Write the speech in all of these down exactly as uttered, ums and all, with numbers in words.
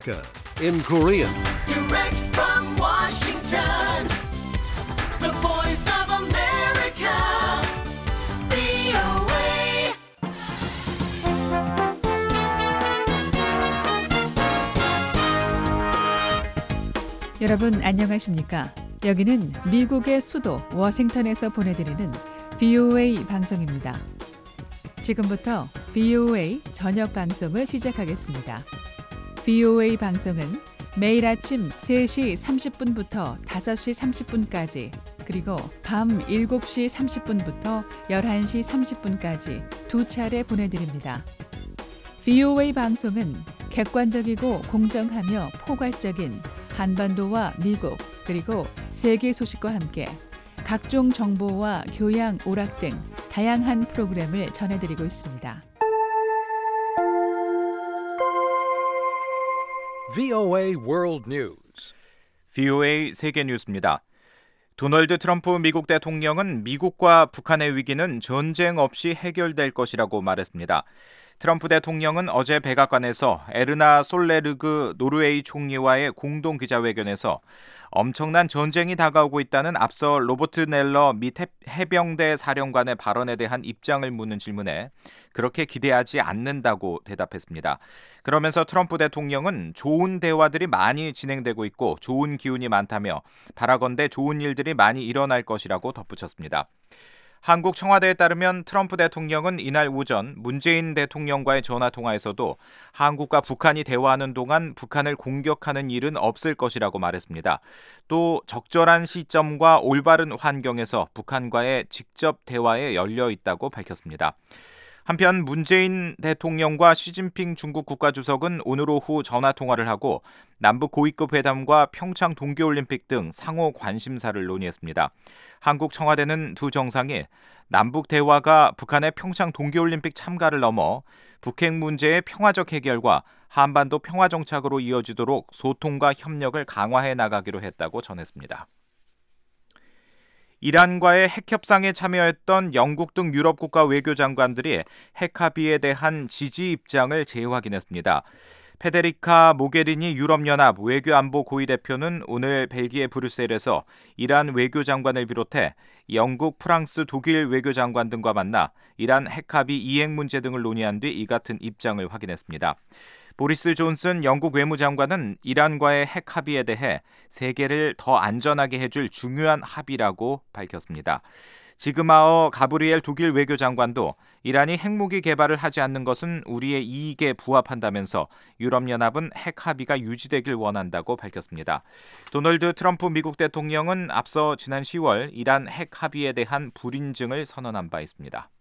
in Korean. Direct from Washington, the voice of America, 브이오에이. 여러분 안녕하십니까? 여기는 미국의 수도 워싱턴에서 보내드리는 브이오에이 방송입니다. 지금부터 브이오에이 저녁 방송을 시작하겠습니다. 브이오에이 방송은 매일 아침 세 시 삼십 분부터 다섯 시 삼십 분까지 그리고 밤 일곱 시 삼십 분부터 열한 시 삼십 분까지 두 차례 보내드립니다. 브이오에이 방송은 객관적이고 공정하며 포괄적인 한반도와 미국 그리고 세계 소식과 함께 각종 정보와 교양, 오락 등 다양한 프로그램을 전해드리고 있습니다. 브이오에이 World News. 브이오에이 세계 뉴스입니다. 도널드 트럼프 미국 대통령은 미국과 북한의 위기는 전쟁 없이 해결될 것이라고 말했습니다. 트럼프 대통령은 어제 백악관에서 에르나 솔레르그 노르웨이 총리와의 공동 기자회견에서 엄청난 전쟁이 다가오고 있다는 앞서 로버트 넬러 미 해병대 사령관의 발언에 대한 입장을 묻는 질문에 그렇게 기대하지 않는다고 대답했습니다. 그러면서 트럼프 대통령은 좋은 대화들이 많이 진행되고 있고 좋은 기운이 많다며 바라건대 좋은 일들이 많이 일어날 것이라고 덧붙였습니다. 한국 청와대에 따르면 트럼프 대통령은 이날 오전 문재인 대통령과의 전화통화에서도 한국과 북한이 대화하는 동안 북한을 공격하는 일은 없을 것이라고 말했습니다. 또 적절한 시점과 올바른 환경에서 북한과의 직접 대화에 열려 있다고 밝혔습니다. 한편 문재인 대통령과 시진핑 중국 국가주석은 오늘 오후 전화통화를 하고 남북 고위급 회담과 평창 동계올림픽 등 상호 관심사를 논의했습니다. 한국 청와대는 두 정상이 남북 대화가 북한의 평창 동계올림픽 참가를 넘어 북핵 문제의 평화적 해결과 한반도 평화 정착으로 이어지도록 소통과 협력을 강화해 나가기로 했다고 전했습니다. 이란과의 핵 협상에 참여했던 영국 등 유럽 국가 외교장관들이 핵 합의에 대한 지지 입장을 재확인했습니다. 페데리카 모게리니 유럽연합 외교안보 고위대표는 오늘 벨기에 브뤼셀에서 이란 외교장관을 비롯해 영국, 프랑스, 독일 외교장관 등과 만나 이란 핵 합의 이행 문제 등을 논의한 뒤 이 같은 입장을 확인했습니다. 보리스 존슨 영국 외무장관은 이란과의 핵 합의에 대해 세계를 더 안전하게 해줄 중요한 합의라고 밝혔습니다. 지그마어 가브리엘 독일 외교장관도 이란이 핵무기 개발을 하지 않는 것은 우리의 이익에 부합한다면서 유럽연합은 핵 합의가 유지되길 원한다고 밝혔습니다. 도널드 트럼프 미국 대통령은 앞서 지난 시월 이란 핵 합의에 대한 불인증을 선언한 바 있습니다.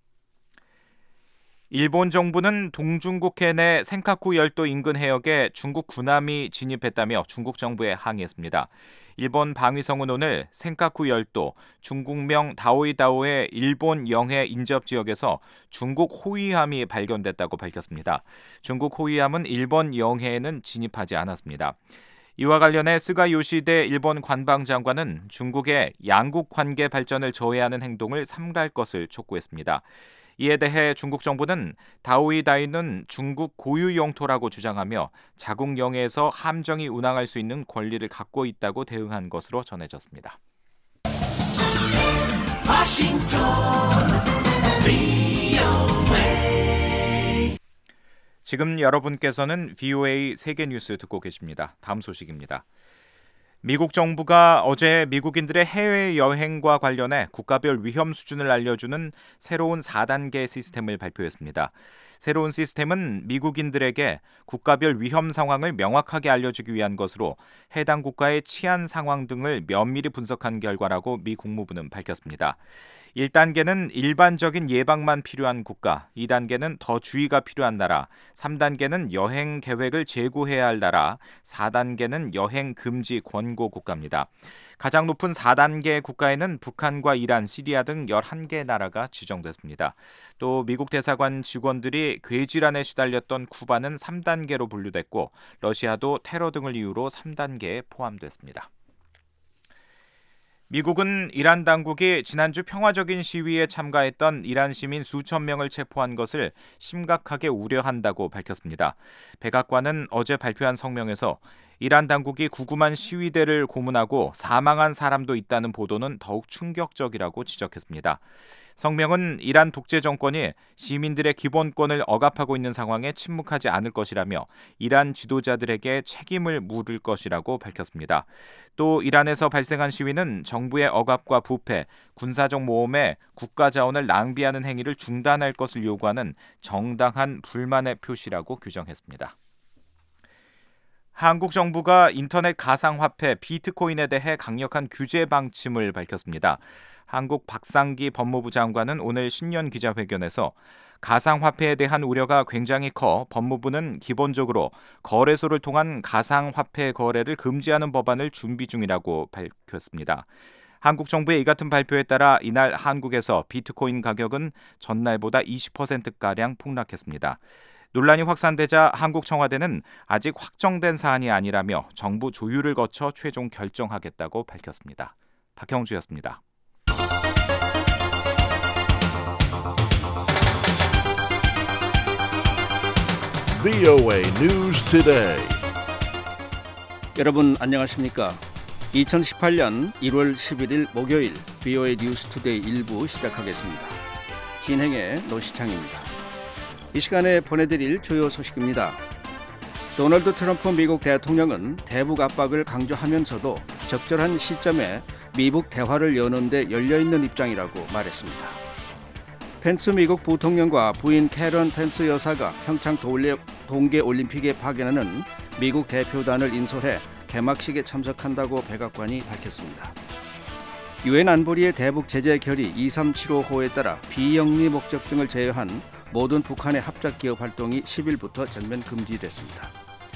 일본 정부는 동중국해 내 센카쿠 열도 인근 해역에 중국 군함이 진입했다며 중국 정부에 항의했습니다. 일본 방위성은 오늘 센카쿠 열도 중국명 다오이다오의 일본 영해 인접 지역에서 중국 호위함이 발견됐다고 밝혔습니다. 중국 호위함은 일본 영해에는 진입하지 않았습니다. 이와 관련해 스가 요시대 일본 관방장관은 중국의 양국 관계 발전을 저해하는 행동을 삼가할 것을 촉구했습니다. 이에 대해 중국 정부는 다오이다이는 중국 고유 영토라고 주장하며 자국 영해에서 함정이 운항할 수 있는 권리를 갖고 있다고 대응한 것으로 전해졌습니다. 워싱턴, 브이오에이. 지금 여러분께서는 브이오에이 세계 뉴스 듣고 계십니다. 다음 소식입니다. 미국 정부가 어제 미국인들의 해외여행과 관련해 국가별 위험 수준을 알려주는 새로운 사 단계 시스템을 발표했습니다. 새로운 시스템은 미국인들에게 국가별 위험 상황을 명확하게 알려주기 위한 것으로 해당 국가의 치안 상황 등을 면밀히 분석한 결과라고 미 국무부는 밝혔습니다. 일 단계는 일반적인 예방만 필요한 국가, 이 단계는 더 주의가 필요한 나라, 삼 단계는 여행 계획을 재고해야 할 나라, 사 단계는 여행 금지 권고 국가입니다. 가장 높은 사 단계 국가에는 북한과 이란, 시리아 등 열한 개 나라가 지정됐습니다. 또 미국 대사관 직원들이 궤질환에 시달렸던 쿠바는 삼 단계로 분류됐고 러시아도 테러 등을 이유로 삼 단계에 포함됐습니다. 미국은 이란 당국이 지난주 평화적인 시위에 참가했던 이란 시민 수천 명을 체포한 것을 심각하게 우려한다고 밝혔습니다. 백악관은 어제 발표한 성명에서 이란 당국이 구금한 시위대를 고문하고 사망한 사람도 있다는 보도는 더욱 충격적이라고 지적했습니다. 성명은 이란 독재 정권이 시민들의 기본권을 억압하고 있는 상황에 침묵하지 않을 것이라며 이란 지도자들에게 책임을 물을 것이라고 밝혔습니다. 또 이란에서 발생한 시위는 정부의 억압과 부패, 군사적 모험에 국가 자원을 낭비하는 행위를 중단할 것을 요구하는 정당한 불만의 표시라고 규정했습니다. 한국 정부가 인터넷 가상화폐 비트코인에 대해 강력한 규제 방침을 밝혔습니다. 한국 박상기 법무부 장관은 오늘 신년 기자회견에서 가상화폐에 대한 우려가 굉장히 커 법무부는 기본적으로 거래소를 통한 가상화폐 거래를 금지하는 법안을 준비 중이라고 밝혔습니다. 한국 정부의 이 같은 발표에 따라 이날 한국에서 비트코인 가격은 전날보다 이십 퍼센트가량 폭락했습니다. 논란이 확산되자 한국 청와대는 아직 확정된 사안이 아니라며 정부 조율을 거쳐 최종 결정하겠다고 밝혔습니다. 박형주였습니다. 브이오에이 News Today. 여러분 안녕하십니까? 이천십팔년 일월 십일일 목요일 브이오에이 뉴스 투데이 일부 시작하겠습니다. 진행의 노시창입니다. 이 시간에 보내드릴 주요 소식입니다. 도널드 트럼프 미국 대통령은 대북 압박을 강조하면서도 적절한 시점에 미북 대화를 여는 데 열려있는 입장이라고 말했습니다. 펜스 미국 부통령과 부인 캐런 펜스 여사가 평창 동계올림픽에 파견하는 미국 대표단을 인솔해 개막식에 참석한다고 백악관이 밝혔습니다. 유엔 안보리의 대북 제재 결의 이삼칠오호에 따라 비영리 목적 등을 제외한 모든 북한의 합작기업 활동이 십일부터 전면 금지됐습니다.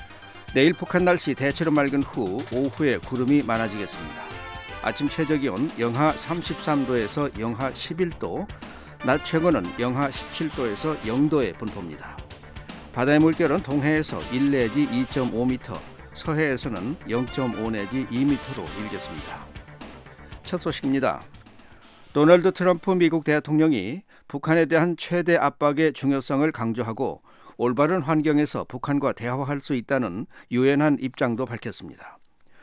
내일 북한 날씨 대체로 맑은 후 오후에 구름이 많아지겠습니다. 아침 최저기온 영하 삼십삼도에서 영하 십일도, 낮 최고는 영하 십칠도에서 영도에 분포입니다. 바다의 물결은 동해에서 일 내지 이 점 오 미터, 서해에서는 영 점 오 내지 이 미터로 일겠습니다. 첫 소식입니다. 도널드 트럼프 미국 대통령이 북한에 대한 최대 압박의 중요성을 강조하고 올바른 환경에서 북한과 대화할 수 있다는 유연한 입장도 밝혔습니다.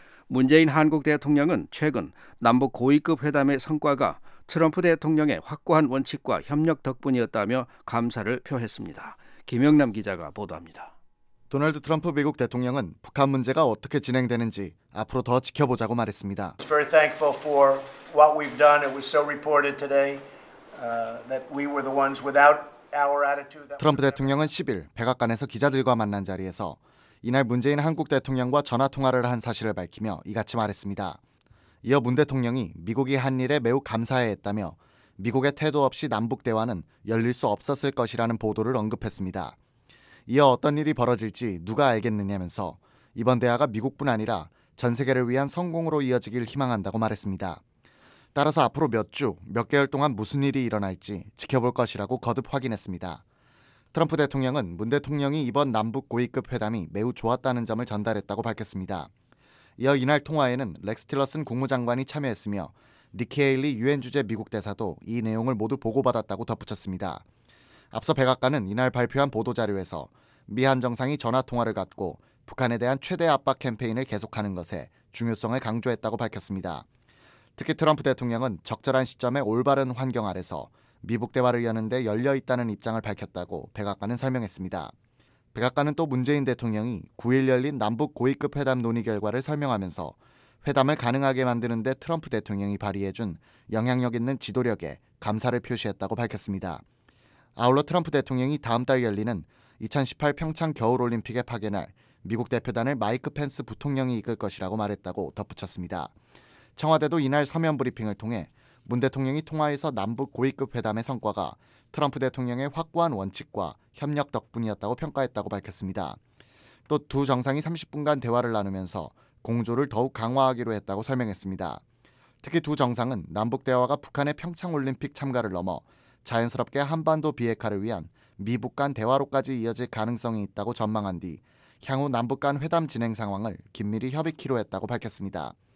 문재인 한국 대통령은 최근 남북 고위급 회담의 성과가 트럼프 대통령의 확고한 원칙과 협력 덕분이었다며 감사를 표했습니다. 김영남 기자가 보도합니다. 도널드 트럼프 미국 대통령은 북한 문제가 어떻게 진행되는지 앞으로 더 지켜보자고 말했습니다. Very thankful for what we've done. It was so reported today uh, that we were the ones without our attitude. 트럼프 대통령은 십일 백악관에서 기자들과 만난 자리에서 이날 문재인 한국 대통령과 전화 통화를 한 사실을 밝히며 이같이 말했습니다. 이어 문 대통령이 미국이 한 일에 매우 감사해했다며 미국의 태도 없이 남북 대화는 열릴 수 없었을 것이라는 보도를 언급했습니다. 이어 어떤 일이 벌어질지 누가 알겠느냐면서 이번 대화가 미국뿐 아니라 전 세계를 위한 성공으로 이어지길 희망한다고 말했습니다. 따라서 앞으로 몇 주, 몇 개월 동안 무슨 일이 일어날지 지켜볼 것이라고 거듭 확인했습니다. 트럼프 대통령은 문 대통령이 이번 남북 고위급 회담이 매우 좋았다는 점을 전달했다고 밝혔습니다. 이어 이날 통화에는 렉스 틸러슨 국무장관이 참여했으며 니키 헤일리 유엔 주재 미국 대사도 이 내용을 모두 보고받았다고 덧붙였습니다. 앞서 백악관은 이날 발표한 보도자료에서 미한 정상이 전화통화를 갖고 북한에 대한 최대 압박 캠페인을 계속하는 것에 중요성을 강조했다고 밝혔습니다. 특히 트럼프 대통령은 적절한 시점에 올바른 환경 아래서 미북 대화를 여는 데 열려있다는 입장을 밝혔다고 백악관은 설명했습니다. 백악관은 또 문재인 대통령이 구일 열린 남북 고위급 회담 논의 결과를 설명하면서 회담을 가능하게 만드는 데 트럼프 대통령이 발휘해준 영향력 있는 지도력에 감사를 표시했다고 밝혔습니다. 아울러 트럼프 대통령이 다음 달 열리는 이천십팔 평창 겨울올림픽에 파견할 미국 대표단을 마이크 펜스 부통령이 이끌 것이라고 말했다고 덧붙였습니다. 청와대도 이날 서면 브리핑을 통해 문 대통령이 통화에서 남북 고위급 회담의 성과가 트럼프 대통령의 확고한 원칙과 협력 덕분이었다고 평가했다고 밝혔습니다. 또 두 정상이 삼십 분간 대화를 나누면서 공조를 더욱 강화하기로 했다고 설명했습니다. 특히 두 정상은 남북 대화가 북한의 평창올림픽 참가를 넘어 자연스럽게 한반도 비핵화를 위한 미북 간 대화로까지 이어질 가능성이 있다고 전망한 뒤 향후 남북 간 회담 진행 상황을 긴밀히 협의키로 했다고 밝혔습니다.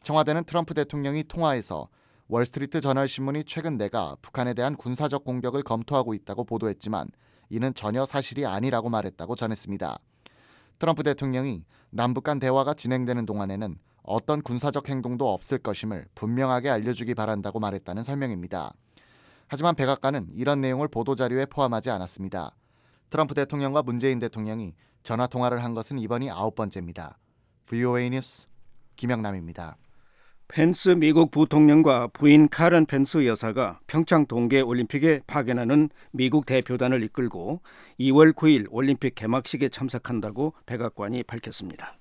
청와대는 트럼프 대통령이 통화에서 월스트리트 저널 신문이 최근 내가 북한에 대한 군사적 공격을 검토하고 있다고 보도했지만 이는 전혀 사실이 아니라고 말했다고 전했습니다. 트럼프 대통령이 남북 간 대화가 진행되는 동안에는 어떤 군사적 행동도 없을 것임을 분명하게 알려주기 바란다고 말했다는 설명입니다. 하지만 백악관은 이런 내용을 보도자료에 포함하지 않았습니다. 트럼프 대통령과 문재인 대통령이 전화통화를 한 것은 이번이 아홉 번째입니다. 브이오에이 뉴스 김영남입니다. 펜스 미국 부통령과 부인 카런 펜스 여사가 평창 동계올림픽에 파견하는 미국 대표단을 이끌고 이월 구일 올림픽 개막식에 참석한다고 백악관이 밝혔습니다.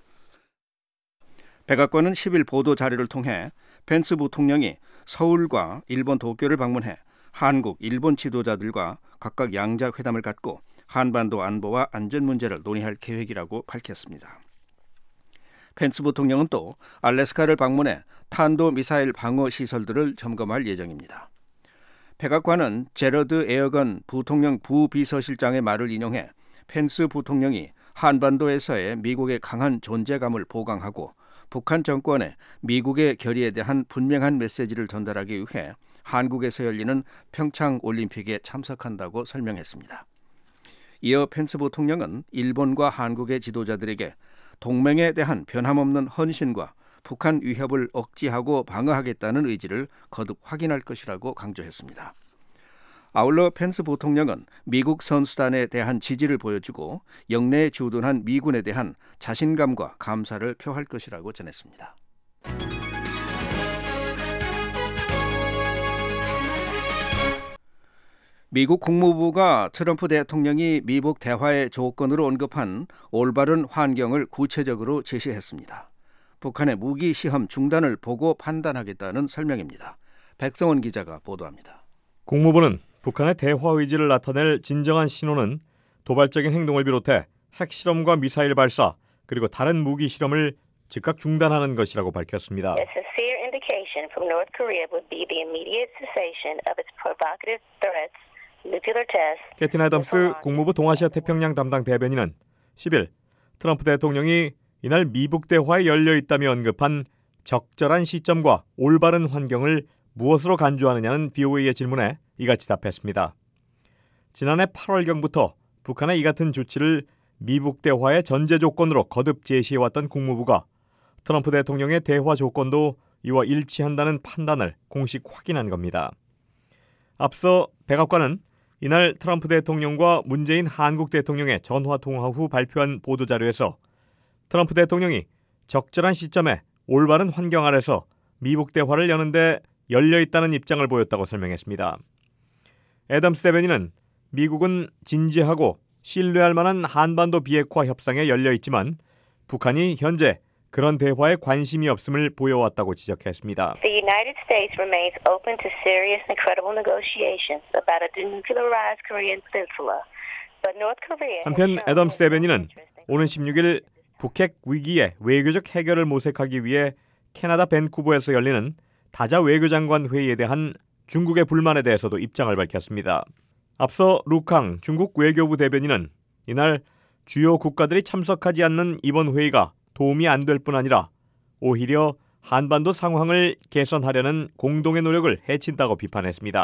백악관은 십일 보도 자료를 통해 펜스 부통령이 서울과 일본 도쿄를 방문해 한국, 일본 지도자들과 각각 양자 회담을 갖고 한반도 안보와 안전 문제를 논의할 계획이라고 밝혔습니다. 펜스 부통령은 또 알래스카를 방문해 탄도미사일 방어 시설들을 점검할 예정입니다. 백악관은 제러드 에어건 부통령 부비서실장의 말을 인용해 펜스 부통령이 한반도에서의 미국의 강한 존재감을 보강하고 북한 정권에 미국의 결의에 대한 분명한 메시지를 전달하기 위해 한국에서 열리는 평창 올림픽에 참석한다고 설명했습니다. 이어 펜스 부통령은 일본과 한국의 지도자들에게 동맹에 대한 변함없는 헌신과 북한 위협을 억제하고 방어하겠다는 의지를 거듭 확인할 것이라고 강조했습니다. 아울러 펜스 부통령은 미국 선수단에 대한 지지를 보여주고 영내에 주둔한 미군에 대한 자신감과 감사를 표할 것이라고 전했습니다. 미국 국무부가 트럼프 대통령이 미북 대화의 조건으로 언급한 올바른 환경을 구체적으로 제시했습니다. 북한의 무기 시험 중단을 보고 판단하겠다는 설명입니다. 백성원 기자가 보도합니다. 국무부는 북한의 대화 의지를 나타낼 진정한 신호는 도발적인 행동을 비롯해 핵실험과 미사일 발사 그리고 다른 무기 실험을 즉각 중단하는 것이라고 밝혔습니다. A sincere indication from North Korea would be the immediate cessation of its provocative threats. 캐틴 애덤스 국무부 동아시아 태평양 담당 대변인은 십일 트럼프 대통령이 이날 미북 대화에 열려 있다며 언급한 적절한 시점과 올바른 환경을 무엇으로 간주하느냐는 브이오에이의 질문에 이같이 답했습니다. 지난해 팔월경부터 북한의 이 같은 조치를 미북 대화의 전제 조건으로 거듭 제시해왔던 국무부가 트럼프 대통령의 대화 조건도 이와 일치한다는 판단을 공식 확인한 겁니다. 앞서 백악관은 이날 트럼프 대통령과 문재인 한국 대통령의 전화통화 후 발표한 보도자료에서 트럼프 대통령이 적절한 시점에 올바른 환경 아래서 미북 대화를 여는데 열려있다는 입장을 보였다고 설명했습니다. 애덤스 대변인은 미국은 진지하고 신뢰할 만한 한반도 비핵화 협상에 열려있지만 북한이 현재 그런 대화에 관심이 없음을 보여왔다고 지적했습니다. The United States remains open to serious and credible negotiations about a denuclearized Korean peninsula. But North Korea 한편 애덤스 대변인은 오는 십육일 북핵 위기의 외교적 해결을 모색하기 위해 캐나다 밴쿠버에서 열리는 다자 외교장관 회의에 대한 중국의 불만에 대해서도 입장을 밝혔습니다. 앞서 루캉 중국 외교부 대변인은 이날 주요 국가들이 참석하지 않는 이번 회의가 도움이 안 될 뿐 아니라 오히려 한반도 상황을 개선하려는 공동의 노력을 해친다고 비판했습니다.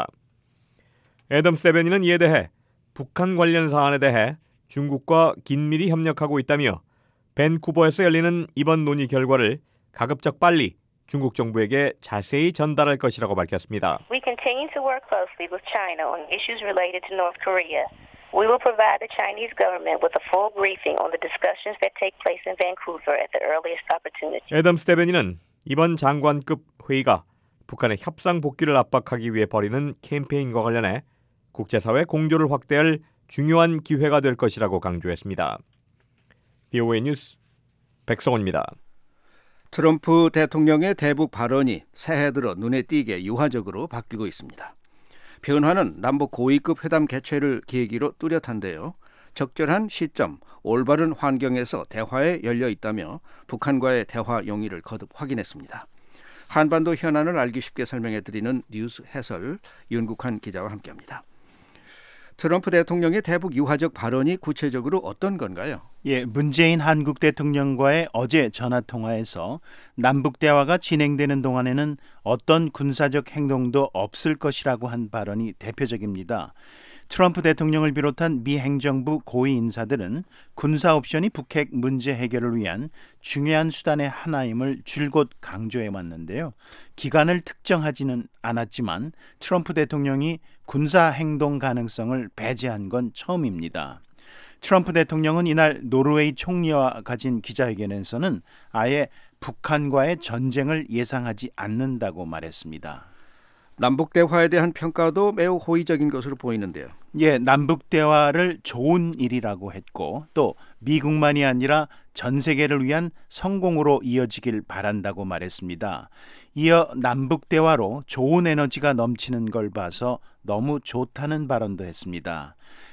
애덤스 대변인은 이에 대해 북한 관련 사안에 대해 중국과 긴밀히 협력하고 있다며 밴쿠버에서 열리는 이번 논의 결과를 가급적 빨리 중국 정부에게 자세히 전달할 것이라고 밝혔습니다. We continue to work closely with China on issues related to North Korea. We will provide the Chinese government with a full briefing on the discussions that take place in Vancouver at the earliest opportunity. 애덤스 대변인은 이번 장관급 회의가 북한의 협상 복귀를 압박하기 위해 벌이는 캠페인과 관련해 국제사회 공조를 확대할 중요한 기회가 될 것이라고 강조했습니다. 브이오에이 뉴스 백성원입니다. 트럼프 대통령의 대북 발언이 새해 들어 눈에 띄게 유화적으로 바뀌고 있습니다. 변화는 남북 고위급 회담 개최를 계기로 뚜렷한데요. 적절한 시점, 올바른 환경에서 대화에 열려 있다며 북한과의 대화 용의를 거듭 확인했습니다. 한반도 현안을 알기 쉽게 설명해드리는 뉴스 해설 윤국환 기자와 함께합니다. 트럼프 대통령의 대북 유화적 발언이 구체적으로 어떤 건가요? 예, 문재인 한국 대통령과의 어제 전화통화에서 남북 대화가 진행되는 동안에는 어떤 군사적 행동도 없을 것이라고 한 발언이 대표적입니다. 트럼프 대통령을 비롯한 미 행정부 고위 인사들은 군사 옵션이 북핵 문제 해결을 위한 중요한 수단의 하나임을 줄곧 강조해 왔는데요. 기간을 특정하지는 않았지만 트럼프 대통령이 군사 행동 가능성을 배제한 건 처음입니다. 트럼프 대통령은 이날 노르웨이 총리와 가진 기자회견에서는 아예 북한과의 전쟁을 예상하지 않는다고 말했습니다. 남북 대화에 대한 평가도 매우 호의적인 것으로 보이는데요. 예, 남북 대화를 좋은 일이라고 했고 또 미국만이 아니라 전 세계를 위한 성공으로 이어지길 바란다고 말했습니다. 이어 남북 대화로 좋은 에너지가 넘치는 걸 봐서 너무 좋다는 발언도 했습니다.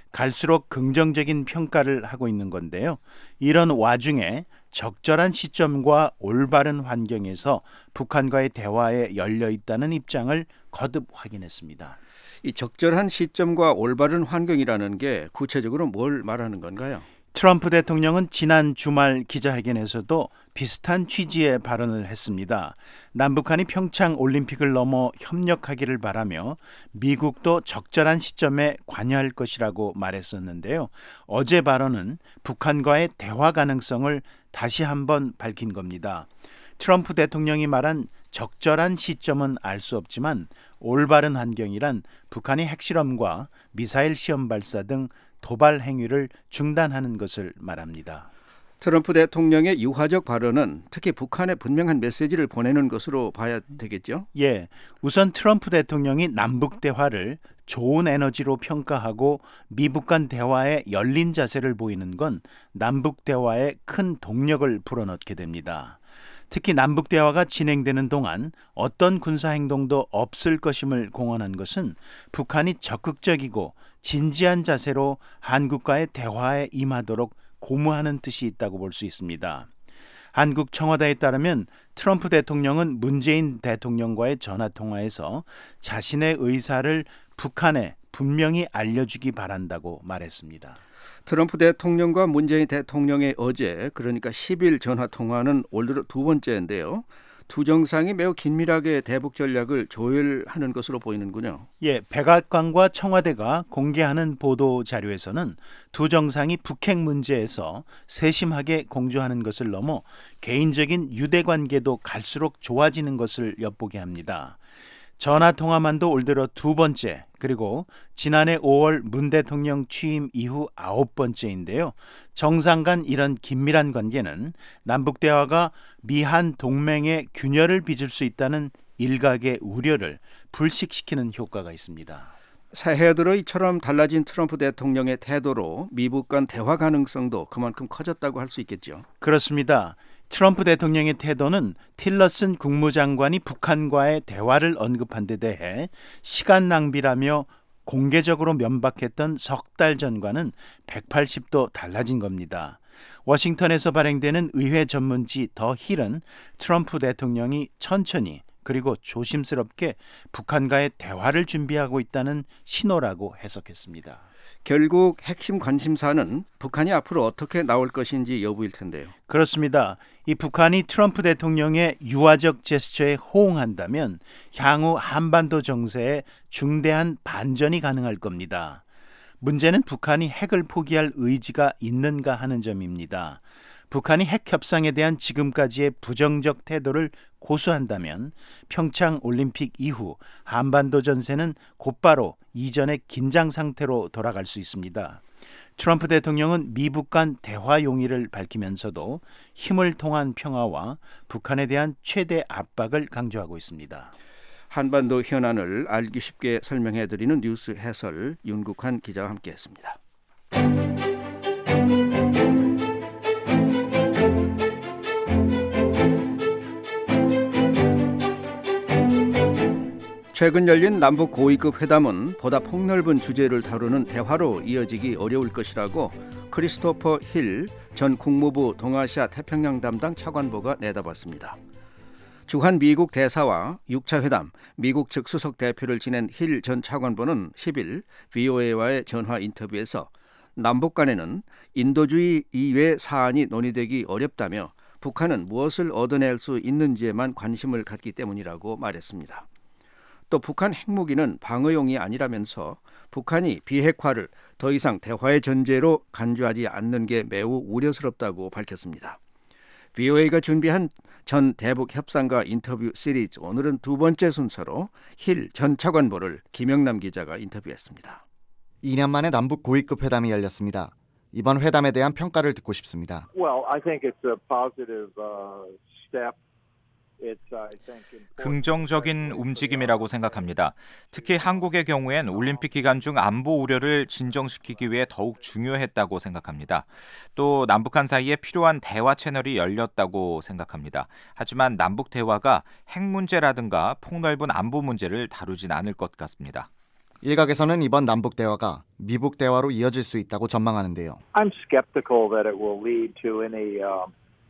갈수록 긍정적인 평가를 하고 있는 건데요. 이런 와중에 적절한 시점과 올바른 환경에서 북한과의 대화에 열려 있다는 입장을 거듭 확인했습니다. 이 적절한 시점과 올바른 환경이라는 게 구체적으로 뭘 말하는 건가요? 트럼프 대통령은 지난 주말 기자회견에서도 비슷한 취지의 발언을 했습니다. 남북한이 평창 올림픽을 넘어 협력하기를 바라며 미국도 적절한 시점에 관여할 것이라고 말했었는데요. 어제 발언은 북한과의 대화 가능성을 다시 한번 밝힌 겁니다. 트럼프 대통령이 말한 적절한 시점은 알 수 없지만 올바른 환경이란 북한이 핵실험과 미사일 시험 발사 등 도발 행위를 중단하는 것을 말합니다. 트럼프 대통령의 유화적 발언은 특히 북한에 분명한 메시지를 보내는 것으로 봐야 되겠죠? 예, 우선 트럼프 대통령이 남북 대화를 좋은 에너지로 평가하고 미북 간 대화에 열린 자세를 보이는 건 남북 대화에 큰 동력을 불어넣게 됩니다. 특히 남북 대화가 진행되는 동안 어떤 군사 행동도 없을 것임을 공언한 것은 북한이 적극적이고 진지한 자세로 한국과의 대화에 임하도록 고무하는 뜻이 있다고 볼 수 있습니다. 한국 청와대에 따르면 트럼프 대통령은 문재인 대통령과의 전화통화에서 자신의 의사를 북한에 분명히 알려주기 바란다고 말했습니다. 트럼프 대통령과 문재인 대통령의 어제 그러니까 십 일 전화통화는 올 들어 두 번째인데요. 두 정상이 매우 긴밀하게 대북 전략을 조율하는 것으로 보이는군요. 예, 백악관과 청와대가 공개하는 보도 자료에서는 두 정상이 북핵 문제에서 세심하게 공조하는 것을 넘어 개인적인 유대 관계도 갈수록 좋아지는 것을 엿보게 합니다. 전화통화만도 올 들어 두 번째, 그리고 지난해 오월 문 대통령 취임 이후 아홉 번째인데요. 정상 간 이런 긴밀한 관계는 남북대화가 미한 동맹의 균열을 빚을 수 있다는 일각의 우려를 불식시키는 효과가 있습니다. 새해 들어 이처럼 달라진 트럼프 대통령의 태도로 미북 간 대화 가능성도 그만큼 커졌다고 할 수 있겠죠. 그렇습니다. 트럼프 대통령의 태도는 틸러슨 국무장관이 북한과의 대화를 언급한 데 대해 시간 낭비라며 공개적으로 면박했던 석 달 전과는 백팔십 도 달라진 겁니다. 워싱턴에서 발행되는 의회 전문지 더 힐은 트럼프 대통령이 천천히 그리고 조심스럽게 북한과의 대화를 준비하고 있다는 신호라고 해석했습니다. 결국 핵심 관심사는 북한이 앞으로 어떻게 나올 것인지 여부일 텐데요. 그렇습니다. 이 북한이 트럼프 대통령의 유화적 제스처에 호응한다면 향후 한반도 정세에 중대한 반전이 가능할 겁니다. 문제는 북한이 핵을 포기할 의지가 있는가 하는 점입니다. 북한이 핵 협상에 대한 지금까지의 부정적 태도를 고수한다면 평창 올림픽 이후 한반도 전세는 곧바로 이전의 긴장 상태로 돌아갈 수 있습니다. 트럼프 대통령은 미북 간 대화 용의를 밝히면서도 힘을 통한 평화와 북한에 대한 최대 압박을 강조하고 있습니다. 한반도 현안을 알기 쉽게 설명해드리는 뉴스 해설 윤국환 기자와 함께했습니다. 최근 열린 남북 고위급 회담은 보다 폭넓은 주제를 다루는 대화로 이어지기 어려울 것이라고 크리스토퍼 힐 전 국무부 동아시아 태평양 담당 차관보가 내다봤습니다. 주한 미국 대사와 육 차 회담, 미국 측 수석 대표를 지낸 힐 전 차관보는 십 일 브이오에이와의 전화 인터뷰에서 남북 간에는 인도주의 이외 사안이 논의되기 어렵다며 북한은 무엇을 얻어낼 수 있는지에만 관심을 갖기 때문이라고 말했습니다. 또 북한 핵무기는 방어용이 아니라면서 북한이 비핵화를 더 이상 대화의 전제로 간주하지 않는 게 매우 우려스럽다고 밝혔습니다. 브이오에이가 준비한 전 대북 협상가 인터뷰 시리즈, 오늘은 두 번째 순서로 힐 전 차관보를 김영남 기자가 인터뷰했습니다. 이 년 만에 남북 고위급 회담이 열렸습니다. 이번 회담에 대한 평가를 듣고 싶습니다. Well, I think it's a positive uh, step. 긍정적인 움직임이라고 생각합니다. 특히 한국의 경우엔 올림픽 기간 중 안보 우려를 진정시키기 위해 더욱 중요했다고 생각합니다. 또 남북한 사이에 필요한 대화 채널이 열렸다고 생각합니다. 하지만 남북 대화가 핵 문제라든가 폭넓은 안보 문제를 다루진 않을 것 같습니다. 일각에서는 이번 남북 대화가 미북 대화로 이어질 수 있다고 전망하는데요. I'm skeptical that it will lead to any uh...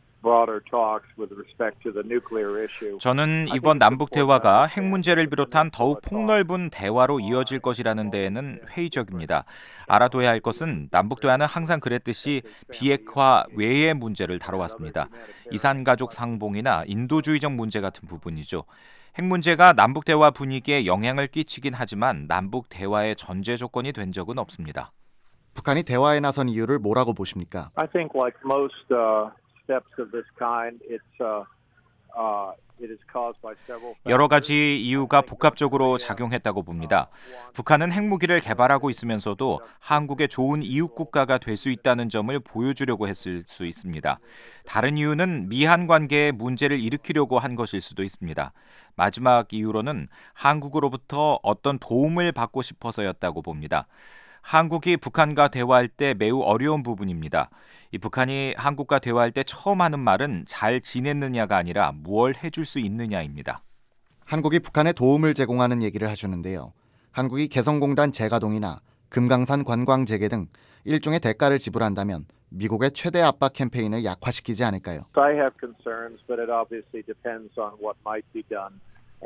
저는 이번 남북 대화가 핵 문제를 비롯한 더욱 폭넓은 대화로 이어질 것이라는 데에는 회의적입니다. 알아둬야 할 것은 남북 대화는 항상 그랬듯이 비핵화 외의 문제를 다뤄왔습니다. 이산가족 상봉이나 인도주의적 문제 같은 부분이죠. 핵 문제가 남북 대화 분위기에 영향을 끼치긴 하지만 남북 대화의 전제 조건이 된 적은 없습니다. 북한이 대화에 나선 이유를 뭐라고 보십니까? I think like most uh... steps of this kind, it's uh, uh, it is caused by several. 여러 가지 이유가 복합적으로 작용했다고 봅니다. 북한은 핵무기를 개발하고 있으면서도 한국의 좋은 이웃 국가가 될 수 있다는 점을 보여주려고 했을 수 있습니다. 다른 이유는 미한 관계에 문제를 일으키려고 한 것일 수도 있습니다. 마지막 이유로는 한국으로부터 어떤 도움을 받고 싶어서였다고 봅니다. 한국이 북한과 대화할 때 매우 어려운 부분입니다. 이 북한이 한국과 대화할 때 처음 하는 말은 잘 지냈느냐가 아니라 무얼 해줄 수 있느냐입니다. 한국이 북한에 도움을 제공하는 얘기를 하셨는데요. 한국이 개성공단 재가동이나 금강산 관광 재개 등 일종의 대가를 지불한다면 미국의 최대 압박 캠페인을 약화시키지 않을까요? I have concerns, but it obviously depends on what might be done.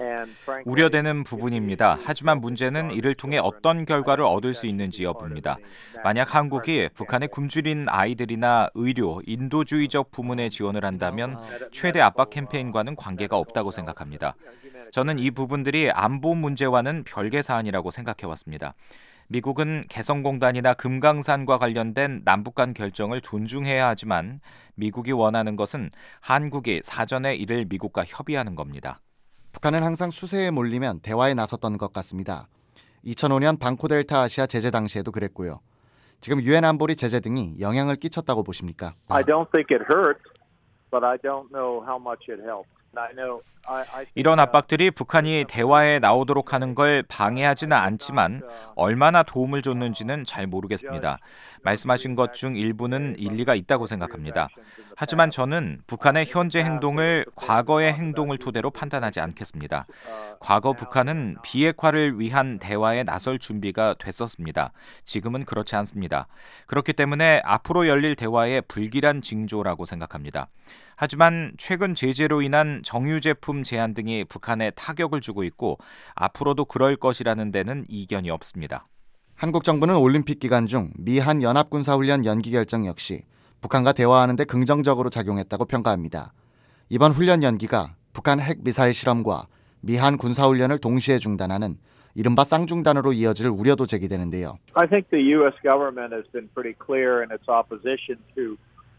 우려되는 부분입니다. 하지만 문제는 이를 통해 어떤 결과를 얻을 수 있는지 여부입니다. 만약 한국이 북한의 굶주린 아이들이나 의료, 인도주의적 부문에 지원을 한다면 최대 압박 캠페인과는 관계가 없다고 생각합니다. 저는 이 부분들이 안보 문제와는 별개 사안이라고 생각해왔습니다. 미국은 개성공단이나 금강산과 관련된 남북 간 결정을 존중해야 하지만 미국이 원하는 것은 한국이 사전에 이를 미국과 협의하는 겁니다. 북한은 항상 수세에 몰리면 대화에 나섰던 것 같습니다. 이천오 년 방코델타 아시아 제재 당시에도 그랬고요. 지금 유엔 안보리 제재 등이 영향을 끼쳤다고 보십니까? I don't think it hurt, but I don't know how much it helped. I know, I, I 이런 압박들이 북한이 대화에 나오도록 하는 걸 방해하지는 않지만 얼마나 도움을 줬는지는 잘 모르겠습니다. 말씀하신 것 중 일부는 일리가 있다고 생각합니다. 하지만 저는 북한의 현재 행동을 과거의 행동을 토대로 판단하지 않겠습니다. 과거 북한은 비핵화를 위한 대화에 나설 준비가 됐었습니다. 지금은 그렇지 않습니다. 그렇기 때문에 앞으로 열릴 대화의 불길한 징조라고 생각합니다. 하지만 최근 제재로 인한 정유 제품 제한 등이 북한에 타격을 주고 있고 앞으로도 그럴 것이라는 데는 이견이 없습니다. 한국 정부는 올림픽 기간 중 미한 연합군사훈련 연기 결정 역시 북한과 대화하는 데 긍정적으로 작용했다고 평가합니다. 이번 훈련 연기가 북한 핵미사일 실험과 미한 군사훈련을 동시에 중단하는 이른바 쌍중단으로 이어질 우려도 제기되는데요. I think the U S government has been pretty clear in its opposition to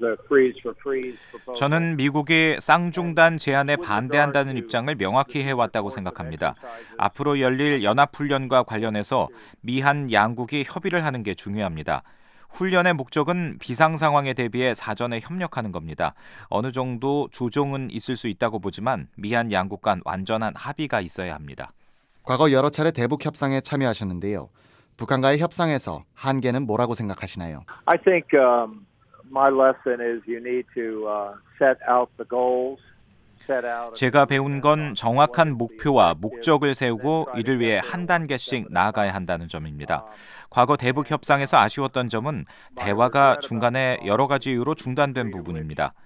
저는 미국이 쌍중단 제안에 반대한다는 입장을 명확히 해왔다고 생각합니다. 앞으로 열릴 연합훈련과 관련해서 미한 양국이 협의를 하는 게 중요합니다. 훈련의 목적은 비상 상황에 대비해 사전에 협력하는 겁니다. 어느 정도 조정은 있을 수 있다고 보지만 미한 양국 간 완전한 합의가 있어야 합니다. 과거 여러 차례 대북 협상에 참여하셨는데요. 북한과의 협상에서 한계는 뭐라고 생각하시나요? I think um... My lesson is you need to uh, set out the goals. 제가 배운 건 정확한 목표와 목적을 세우고 이를 위해 한 단계씩 나아가야 한다는 점입니다. 과거 대북 협상에서 아쉬웠던 점은 대화가 중간에 여러 가지 이유로 중단된 부분입니다.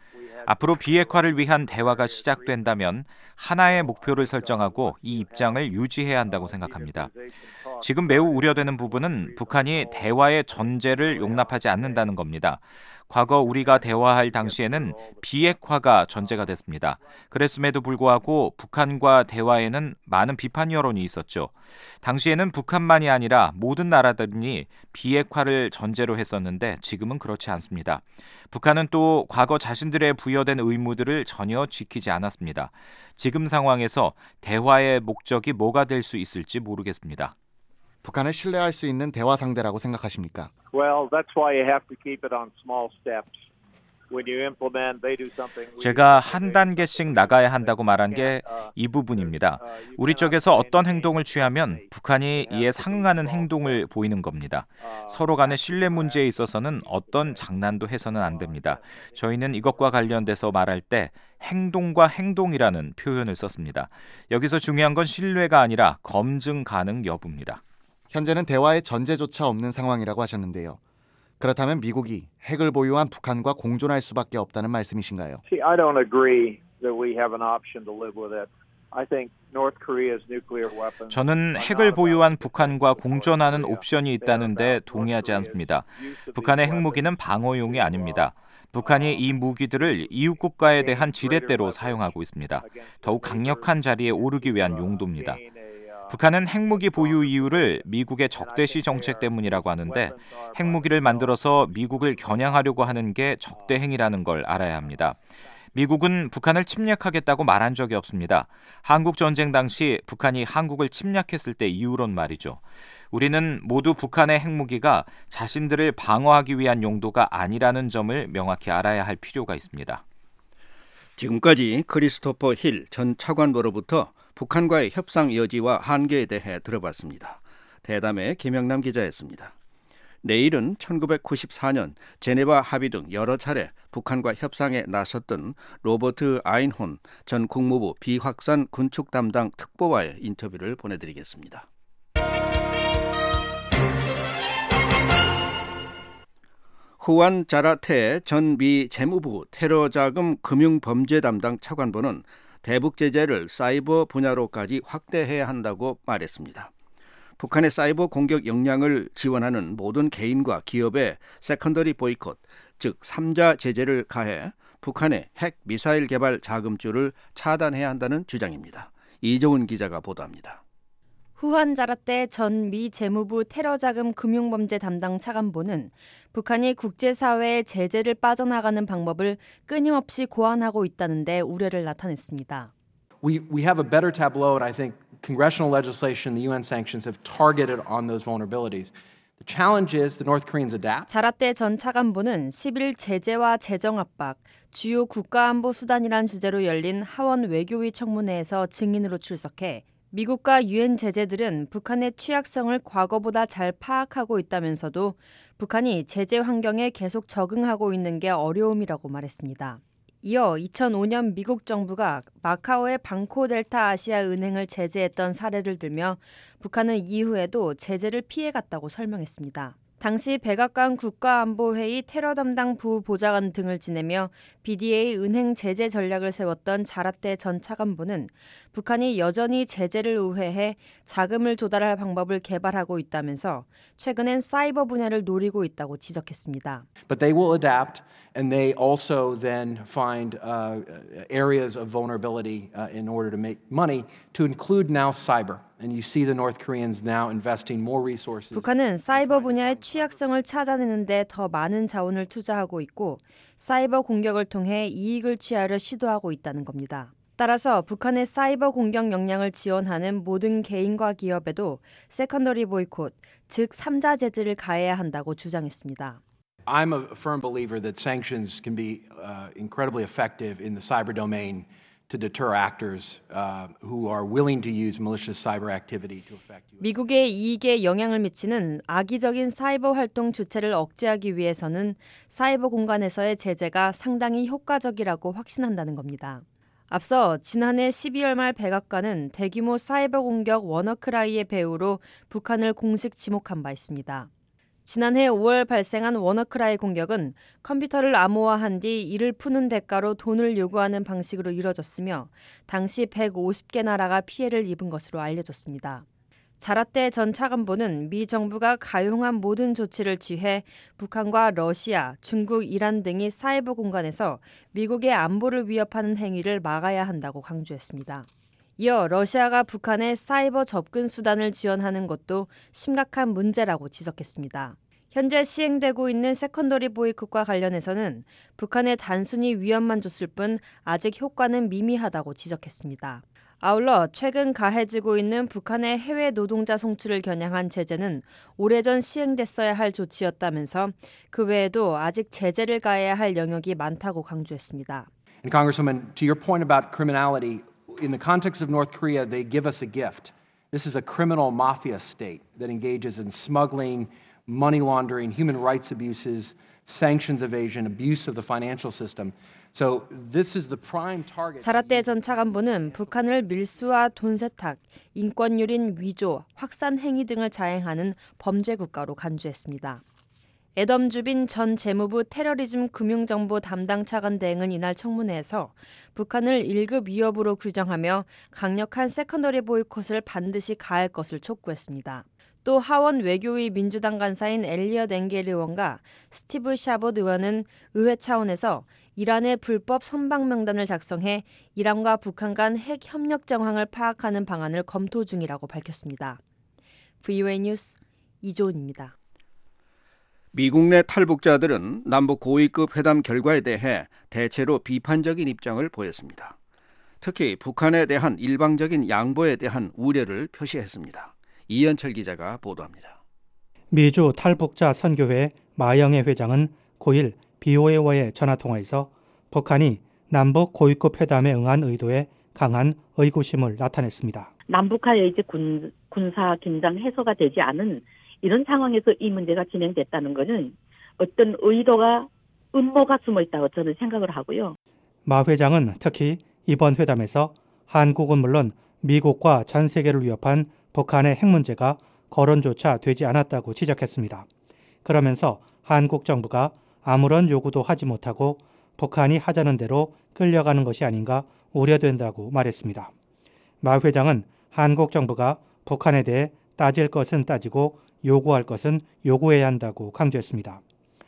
앞으로 비핵화를 위한 대화가 시작된다면 하나의 목표를 설정하고 이 입장을 유지해야 한다고 생각합니다. 지금 매우 우려되는 부분은 북한이 대화의 전제를 용납하지 않는다는 겁니다. 과거 우리가 대화할 당시에는 비핵화가 전제가 됐습니다. 그랬음에도 불구하고 북한과 대화에는 많은 비판 여론이 있었죠. 당시에는 북한만이 아니라 모든 나라들이 비핵화를 전제로 했었는데 지금은 그렇지 않습니다. 북한은 또 과거 자신들의 부여된 의무들을 전혀 지키지 않았습니다. 지금 상황에서 대화의 목적이 뭐가 될 수 있을지 모르겠습니다. 북한을 신뢰할 수 있는 대화 상대라고 생각하십니까? Well, that's why you have to keep it on small steps. When you implement, they do something. 제가 한 단계씩 나가야 한다고 말한 게 이 부분입니다. 우리 쪽에서 어떤 행동을 취하면 북한이 이에 상응하는 행동을 보이는 겁니다. 서로 간의 신뢰 문제에 있어서는 어떤 장난도 해서는 안 됩니다. 저희는 이것과 관련돼서 말할 때 행동과 행동이라는 표현을 썼습니다. 여기서 중요한 건 신뢰가 아니라 검증 가능 여부입니다. 현재는 대화의 전제조차 없는 상황이라고 하셨는데요. 그렇다면 미국이 핵을 보유한 북한과 공존할 수밖에 없다는 말씀이신가요? See, I don't agree that we have an option to live with it. I think North Korea's nuclear weapons. 저는 핵을 보유한 북한과 공존하는 옵션이 있다는데 동의하지 않습니다. 북한의 핵무기는 방어용이 아닙니다. 북한이 이 무기들을 이웃 국가에 대한 지렛대로 사용하고 있습니다. 더욱 강력한 자리에 오르기 위한 용도입니다. 북한은 핵무기 보유 이유를 미국의 적대시 정책 때문이라고 하는데 핵무기를 만들어서 미국을 겨냥하려고 하는 게 적대 행위라는 걸 알아야 합니다. 미국은 북한을 침략하겠다고 말한 적이 없습니다. 한국 전쟁 당시 북한이 한국을 침략했을 때 이후론 말이죠. 우리는 모두 북한의 핵무기가 자신들을 방어하기 위한 용도가 아니라는 점을 명확히 알아야 할 필요가 있습니다. 지금까지 크리스토퍼 힐 전 차관보로부터 북한과의 협상 여지와 한계에 대해 들어봤습니다. 대담의 김영남 기자였습니다. 내일은 천구백구십사 년 제네바 합의 등 여러 차례 북한과 협상에 나섰던 로버트 아인혼 전 국무부 비확산 군축 담당 특보와의 인터뷰를 보내드리겠습니다. 후안 자라테 전 미 재무부 테러자금 금융범죄 담당 차관보는 대북 제재를 사이버 분야로까지 확대해야 한다고 말했습니다. 북한의 사이버 공격 역량을 지원하는 모든 개인과 기업의 세컨더리 보이콧, 즉 삼자 제재를 가해 북한의 핵 미사일 개발 자금줄을 차단해야 한다는 주장입니다. 이종훈 기자가 보도합니다. 후안 자라테 전 미 재무부 테러자금 금융범죄 담당 차관보는 북한이 국제사회의 제재를 빠져나가는 방법을 끊임없이 고안하고 있다는 데 우려를 나타냈습니다. We, we have a better tableau, and I think congressional legislation, the U N sanctions have targeted on those vulnerabilities. The challenge is the North Koreans adapt. 자라테 전 차관보는 십 일 제재와 재정 압박, 주요 국가안보 수단이란 주제로 열린 하원 외교위 청문회에서 증인으로 출석해 미국과 유엔 제재들은 북한의 취약성을 과거보다 잘 파악하고 있다면서도 북한이 제재 환경에 계속 적응하고 있는 게 어려움이라고 말했습니다. 이어 이천오 년 미국 정부가 마카오의 방코 델타 아시아 은행을 제재했던 사례를 들며 북한은 이후에도 제재를 피해갔다고 설명했습니다. 당시 백악관 국가안보회의 테러 담당 부보좌관 등을 지내며 비디에이 은행 제재 전략을 세웠던 자라테 전 차관보는 북한이 여전히 제재를 우회해 자금을 조달할 방법을 개발하고 있다면서 최근엔 사이버 분야를 노리고 있다고 지적했습니다. But they will adapt, and they also then find uh, areas of vulnerability uh, in order to make money, to include now cyber. And you see the North Koreans now investing more resources. 북한은 사이버 분야의 취약성을 찾아내는 데 더 많은 자원을 투자하고 있고 사이버 공격을 통해 이익을 취하려 시도하고 있다는 겁니다. 따라서 북한의 사이버 공격 역량을 지원하는 모든 개인과 기업에도 세컨더리 보이콧, 즉 삼자 제재를 가해야 한다고 주장했습니다. I'm a firm believer that sanctions can be uh, incredibly effective in the cyber domain to deter actors uh, who are willing to use malicious cyber activity to affect you. 미국의 이익에 영향을 미치는 악의적인 사이버 활동 주체를 억제하기 위해서는 사이버 공간에서의 제재가 상당히 효과적이라고 확신한다는 겁니다. 앞서 지난해 십이월 말 백악관은 대규모 사이버 공격 워너크라이의 배후로 북한을 공식 지목한 바 있습니다. 지난해 오월 발생한 워너크라이 공격은 컴퓨터를 암호화한 뒤 이를 푸는 대가로 돈을 요구하는 방식으로 이뤄졌으며 당시 백오십 개 나라가 피해를 입은 것으로 알려졌습니다. 자라떼 전 차관보는 미 정부가 가용한 모든 조치를 취해 북한과 러시아, 중국, 이란 등이 사이버 공간에서 미국의 안보를 위협하는 행위를 막아야 한다고 강조했습니다. 이어 러시아가 북한의 사이버 접근 수단을 지원하는 것도 심각한 문제라고 지적했습니다. 현재 시행되고 있는 세컨더리 보이콧과 관련해서는 북한에 단순히 위협만 줬을 뿐 아직 효과는 미미하다고 지적했습니다. 아울러 최근 가해지고 있는 북한의 해외 노동자 송출을 겨냥한 제재는 오래전 시행됐어야 할 조치였다면서 그 외에도 아직 제재를 가해야 할 영역이 많다고 강조했습니다. And Congresswoman, to your point about criminality, in the context of North Korea, they give us a gift. This is a criminal mafia state that engages in smuggling, money laundering, human rights abuses, sanctions evasion, abuse of the financial system. So this is the prime target. 자라떼 전 차관보는 북한을 밀수와 돈 세탁, 인권유린 위조, 확산 행위 등을 자행하는 범죄 국가로 간주했습니다. 애덤 주빈 전 재무부 테러리즘 금융정보 담당 차관 대행은 이날 청문회에서 북한을 일 급 위협으로 규정하며 강력한 세컨더리 보이콧을 반드시 가할 것을 촉구했습니다. 또 하원 외교위 민주당 간사인 엘리엇 엥겔 의원과 스티브 샤봇 의원은 의회 차원에서 이란의 불법 선박 명단을 작성해 이란과 북한 간 핵 협력 정황을 파악하는 방안을 검토 중이라고 밝혔습니다. 브이오에이 뉴스 이조은입니다. 미국 내 탈북자들은 남북 고위급 회담 결과에 대해 대체로 비판적인 입장을 보였습니다. 특히 북한에 대한 일방적인 양보에 대한 우려를 표시했습니다. 이현철 기자가 보도합니다. 미주 탈북자 선교회 마영애 회장은 구일 비오에이와의 전화통화에서 북한이 남북 고위급 회담에 응한 의도에 강한 의구심을 나타냈습니다. 남북한의 이제 군, 군사 긴장 해소가 되지 않은 이런 상황에서 이 문제가 진행됐다는 것은 어떤 의도가 음모가 숨어 있다고 저는 생각을 하고요. 마 회장은 특히 이번 회담에서 한국은 물론 미국과 전 세계를 위협한 북한의 핵 문제가 거론조차 되지 않았다고 지적했습니다. 그러면서 한국 정부가 아무런 요구도 하지 못하고 북한이 하자는 대로 끌려가는 것이 아닌가 우려된다고 말했습니다. 마 회장은 한국 정부가 북한에 대해 따질 것은 따지고 요구할 것은 요구해야 한다고 강조했습니다.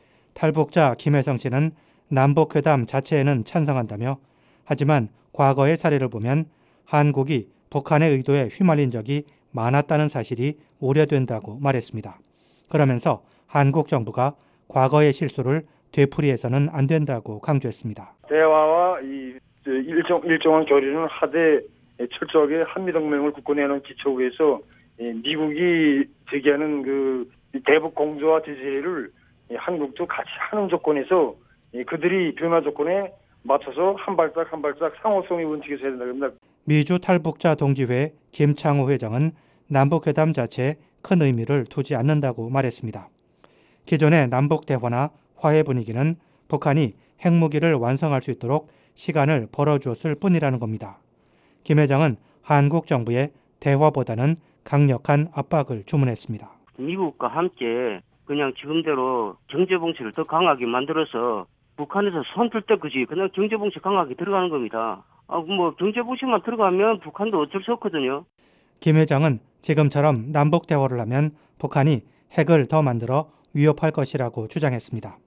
탈북자 김혜성 씨는 남북회담 자체에는 찬성한다며 하지만 과거의 사례를 보면 한국이 북한의 의도에 휘말린 적이 많았다는 사실이 우려된다고 말했습니다. 그러면서 한국 정부가 과거의 실수를 되풀이해서는 안 된다고 강조했습니다. 대화와 이 일정, 일정한 교류는 하되 철저하게 한미동맹을 굳건해하는 기초 위에서 미국이 제기하는 그 대북 공조와 제재를 한국도 같이 하는 조건에서 그들이 변화 조건에 맞춰서 한 발짝 한 발짝 상호성의 원칙에서 해야 된다고 합니다. 미주 탈북자 동지회 김창호 회장은 남북회담 자체에 큰 의미를 두지 않는다고 말했습니다. 기존의 남북 대화나 화해 분위기는 북한이 핵무기를 완성할 수 있도록 시간을 벌어주었을 뿐이라는 겁니다. 김 회장은 한국 정부의 대화보다는 강력한 압박을 주문했습니다. 미국과 함께 그냥 지금대로 경제봉쇄를 더 강하게 만들어서 북한에서 손들 때 그지 그냥 경제봉쇄 강하게 들어가는 겁니다. 아, 뭐 경제봉쇄만 들어가면 북한도 어쩔 수 없거든요. 김 회장은 지금처럼 남북 대화를 하면 북한이 핵을 더 만들어 위협할 것이라고 주장했습니다.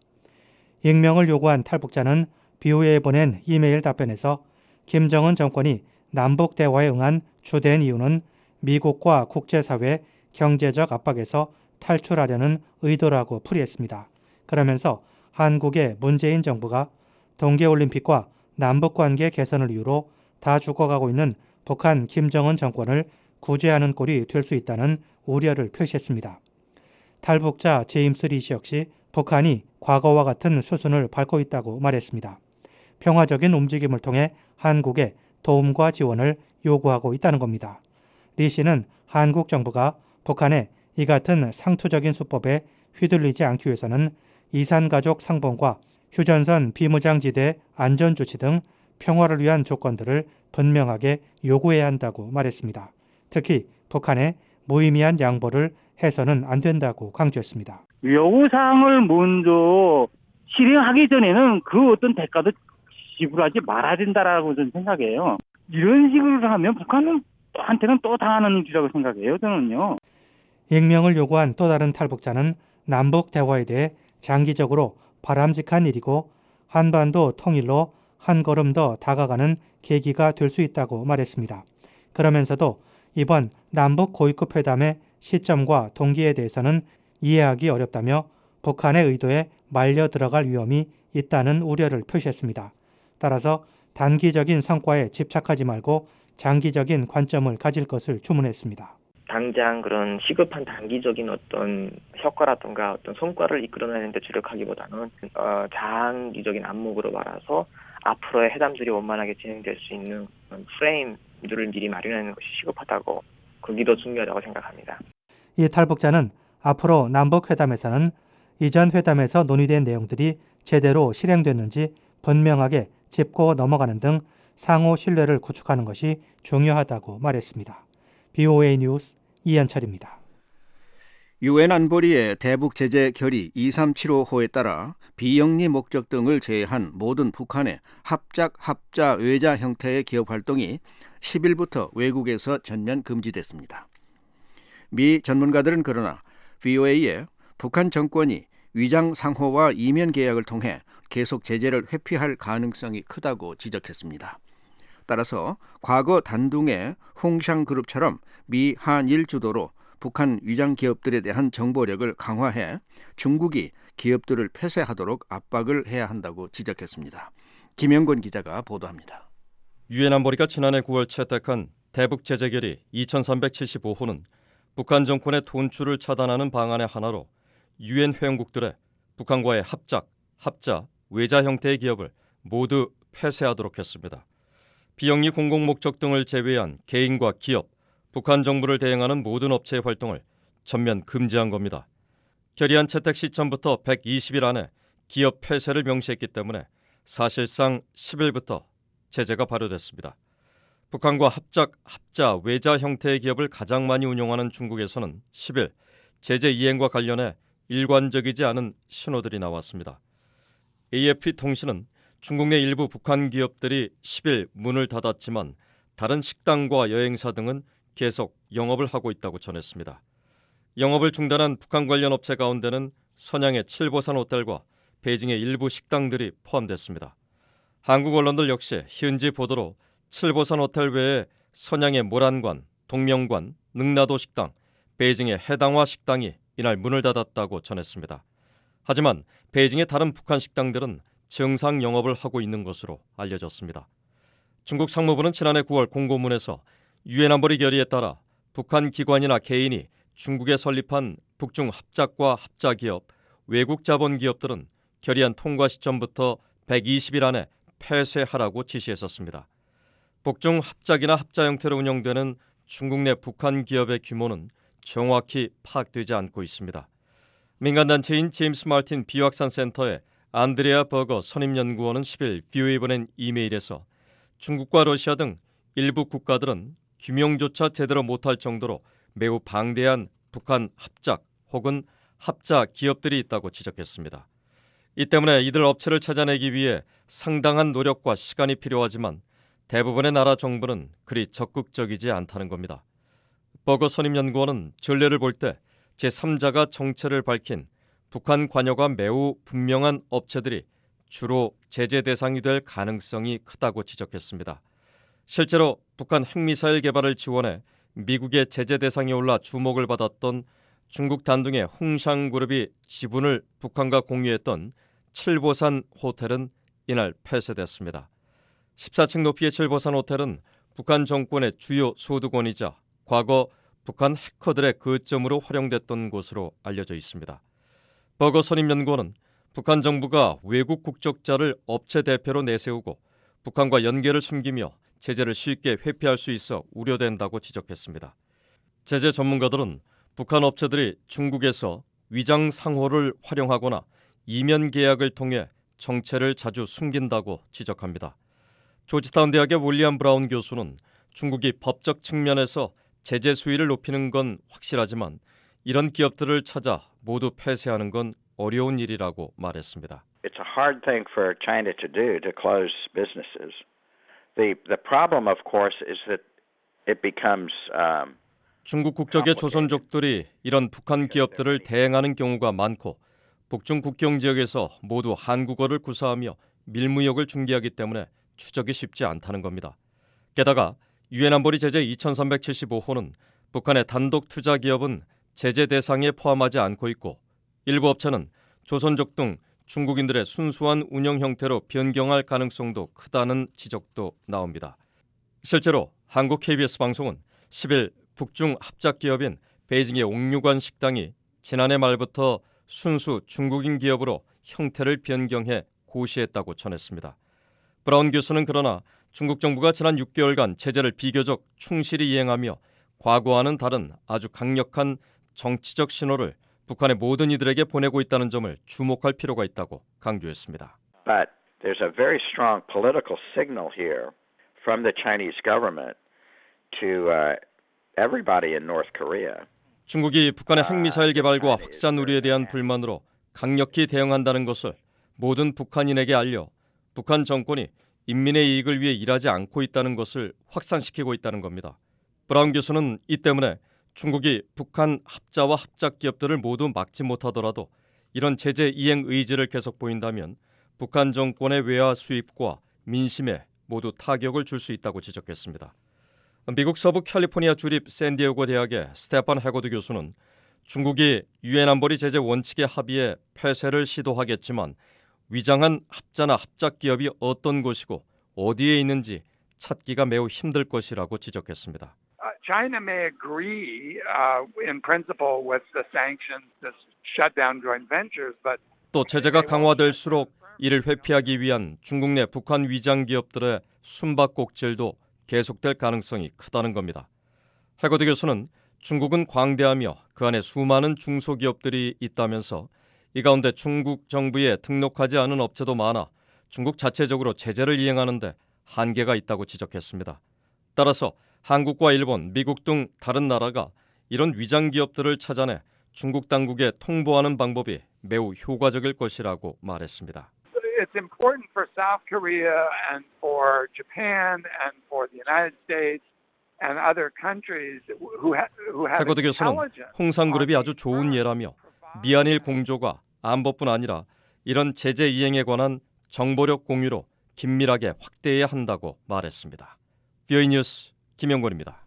익명을 요구한 탈북자는 비오에이에 보낸 이메일 답변에서 김정은 정권이 남북 대화에 응한 주된 이유는 미국과 국제사회 경제적 압박에서 탈출하려는 의도라고 풀이했습니다. 그러면서 한국의 문재인 정부가 동계올림픽과 남북관계 개선을 이유로 다 죽어가고 있는 북한 김정은 정권을 구제하는 꼴이 될 수 있다는 우려를 표시했습니다. 탈북자 제임스 리시 역시 북한이 과거와 같은 수순을 밟고 있다고 말했습니다. 평화적인 움직임을 통해 한국에 도움과 지원을 요구하고 있다는 겁니다. 리 씨는 한국 정부가 북한의 이 같은 상투적인 수법에 휘둘리지 않기 위해서는 이산가족 상봉과 휴전선 비무장지대 안전조치 등 평화를 위한 조건들을 분명하게 요구해야 한다고 말했습니다. 특히 북한의 무의미한 양보를 해서는 안 된다고 강조했습니다. 요구사항을 먼저 실행하기 전에는 그 어떤 대가도 지불하지 말아야 된다라고 저는 생각해요. 이런 식으로 하면 북한은 한테는 또 당하는 일이라고 생각해요. 저는요. 익명을 요구한 또 다른 탈북자는 남북 대화에 대해 장기적으로 바람직한 일이고 한반도 통일로 한 걸음 더 다가가는 계기가 될 수 있다고 말했습니다. 그러면서도 이번 남북 고위급 회담의 시점과 동기에 대해서는 이해하기 어렵다며 북한의 의도에 말려 들어갈 위험이 있다는 우려를 표시했습니다. 따라서 단기적인 성과에 집착하지 말고 장기적인 관점을 가질 것을 주문했습니다. 당장 그런 시급한 단기적인 어떤 효과라든가 어떤 성과를 이끌어내는 데 주력하기보다는 어, 장기적인 안목으로 말아서 앞으로의 회담들이 원만하게 진행될 수 있는 프레임들을 미리 마련하는 것이 시급하다고, 그게 더 중요하다고 생각합니다. 이 탈북자는 앞으로 남북회담에서는 이전 회담에서 논의된 내용들이 제대로 실행됐는지 분명하게 짚고 넘어가는 등 상호 신뢰를 구축하는 것이 중요하다고 말했습니다. 비오에이 뉴스 이현철입니다. 유엔 안보리의 대북 제재 결의 이삼칠오 호에 따라 비영리 목적 등을 제외한 모든 북한의 합작, 합자, 외자 형태의 기업 활동이 십 일부터 외국에서 전면 금지됐습니다. 미 전문가들은 그러나 브이오에이에 북한 정권이 위장 상호와 이면 계약을 통해 계속 제재를 회피할 가능성이 크다고 지적했습니다. 따라서 과거 단둥의 홍샹그룹처럼 미 한일 주도로 북한 위장 기업들에 대한 정보력을 강화해 중국이 기업들을 폐쇄하도록 압박을 해야 한다고 지적했습니다. 김영권 기자가 보도합니다. 유엔 안보리가 지난해 구월 채택한 대북 제재 결의 이천삼백칠십오 호는 북한 정권의 돈출을 차단하는 방안의 하나로 유엔 회원국들의 북한과의 합작, 합자, 외자 형태의 기업을 모두 폐쇄하도록 했습니다. 비영리 공공목적 등을 제외한 개인과 기업, 북한 정부를 대행하는 모든 업체의 활동을 전면 금지한 겁니다. 결의안 채택 시점부터 백이십 일 안에 기업 폐쇄를 명시했기 때문에 사실상 십 일부터 제재가 발효됐습니다. 북한과 합작, 합자, 외자 형태의 기업을 가장 많이 운영하는 중국에서는 십 일 제재 이행과 관련해 일관적이지 않은 신호들이 나왔습니다. 에이에프피 통신은 중국 내 일부 북한 기업들이 십 일 문을 닫았지만 다른 식당과 여행사 등은 계속 영업을 하고 있다고 전했습니다. 영업을 중단한 북한 관련 업체 가운데는 선양의 칠보산 호텔과 베이징의 일부 식당들이 포함됐습니다. 한국 언론들 역시 현지 보도로 칠보산 호텔 외에 선양의 모란관, 동명관, 능라도 식당, 베이징의 해당화 식당이 이날 문을 닫았다고 전했습니다. 하지만 베이징의 다른 북한 식당들은 정상 영업을 하고 있는 것으로 알려졌습니다. 중국 상무부는 지난해 구월 공고문에서 유엔 안보리 결의에 따라 북한 기관이나 개인이 중국에 설립한 북중 합작과 합자 기업, 외국 자본 기업들은 결의안 통과 시점부터 백이십 일 안에 폐쇄하라고 지시했었습니다. 북중 합작이나 합자 형태로 운영되는 중국 내 북한 기업의 규모는 정확히 파악되지 않고 있습니다. 민간단체인 제임스 마틴 비확산 센터의 안드레아 버거 선임연구원은 십 일 브이오에이에 보낸 이메일에서 중국과 러시아 등 일부 국가들은 규명조차 제대로 못할 정도로 매우 방대한 북한 합작 혹은 합자 기업들이 있다고 지적했습니다. 이 때문에 이들 업체를 찾아내기 위해 상당한 노력과 시간이 필요하지만 대부분의 나라 정부는 그리 적극적이지 않다는 겁니다. 버거 선임연구원은 전례를 볼 때 제삼자가 정체를 밝힌 북한 관여가 매우 분명한 업체들이 주로 제재 대상이 될 가능성이 크다고 지적했습니다. 실제로 북한 핵미사일 개발을 지원해 미국의 제재 대상에 올라 주목을 받았던 중국 단둥의 홍샹그룹이 지분을 북한과 공유했던 칠보산 호텔은 이날 폐쇄됐습니다. 십사 층 높이의 칠보산 호텔은 북한 정권의 주요 소득원이자 과거 북한 해커들의 거점으로 활용됐던 곳으로 알려져 있습니다. 버거 선임연구원은 북한 정부가 외국 국적자를 업체 대표로 내세우고 북한과 연계를 숨기며 제재를 쉽게 회피할 수 있어 우려된다고 지적했습니다. 제재 전문가들은 북한 업체들이 중국에서 위장 상호를 활용하거나 이면 계약을 통해 정체를 자주 숨긴다고 지적합니다. 조지타운 대학의 윌리엄 브라운 교수는 중국이 법적 측면에서 제재 수위를 높이는 건 확실하지만 이런 기업들을 찾아 모두 폐쇄하는 건 어려운 일이라고 말했습니다. It's a hard thing for China to do to close businesses. The the problem, of course, is that it becomes um, 중국 국적의 조선족들이 이런 북한 기업들을 대행하는 경우가 많고 북중 국경 지역에서 모두 한국어를 구사하며 밀무역을 중개하기 때문에 추적이 쉽지 않다는 겁니다. 게다가 유엔 안보리 제재 이천삼백칠십오 호는 북한의 단독 투자 기업은 제재 대상에 포함하지 않고 있고 일부 업체는 조선족 등 중국인들의 순수한 운영 형태로 변경할 가능성도 크다는 지적도 나옵니다. 실제로 한국 케이비에스 방송은 십일 북중 합작 기업인 베이징의 옥류관 식당이 지난해 말부터 순수 중국인 기업으로 형태를 변경해 고시했다고 전했습니다. 브라운 교수는 그러나 중국 정부가 지난 육 개월간 제재를 비교적 충실히 이행하며 과거와는 다른 아주 강력한 정치적 신호를 북한의 모든 이들에게 보내고 있다는 점을 주목할 필요가 있다고 강조했습니다. But there's a very strong political signal here from the Chinese government to uh, everybody in North Korea. 중국이 북한의 핵미사일 개발과 확산 우려에 대한 불만으로 강력히 대응한다는 것을 모든 북한인에게 알려 북한 정권이 인민의 이익을 위해 일하지 않고 있다는 것을 확산시키고 있다는 겁니다. 브라운 교수는 이 때문에 중국이 북한 합자와 합작 기업들을 모두 막지 못하더라도 이런 제재 이행 의지를 계속 보인다면 북한 정권의 외화 수입과 민심에 모두 타격을 줄 수 있다고 지적했습니다. 미국 서부 캘리포니아 주립 샌디에고 대학의 스테판 해거드 교수는 중국이 유엔 안보리 제재 원칙에 합의해 폐쇄를 시도하겠지만 위장한 합자나 합작 기업이 어떤 곳이고 어디에 있는지 찾기가 매우 힘들 것이라고 지적했습니다. China may agree uh, in principle with the sanctions to shut down joint ventures, but 또 제재가 강화될수록 이를 회피하기 위한 중국 내 북한 위장 기업들의 숨바꼭질도 계속될 가능성이 크다는 겁니다. 해거드 교수는 중국은 광대하며 그 안에 수많은 중소기업들이 있다면서 이 가운데 중국 정부에 등록하지 않은 업체도 많아 중국 자체적으로 제재를 이행하는데 한계가 있다고 지적했습니다. 따라서 한국과 일본, 미국 등 다른 나라가 이런 위장 기업들을 찾아내 중국 당국에 통보하는 방법이 매우 효과적일 것이라고 말했습니다. It's important for South Korea and for Japan and for the United States and other countries who have who have 해거드 교수는 홍상그룹이 아주 좋은 예라며 미한일 공조가 안보뿐 아니라 이런 제재 이행에 관한 정보력 공유로 긴밀하게 확대해야 한다고 말했습니다. 비오이 뉴스 김영권입니다.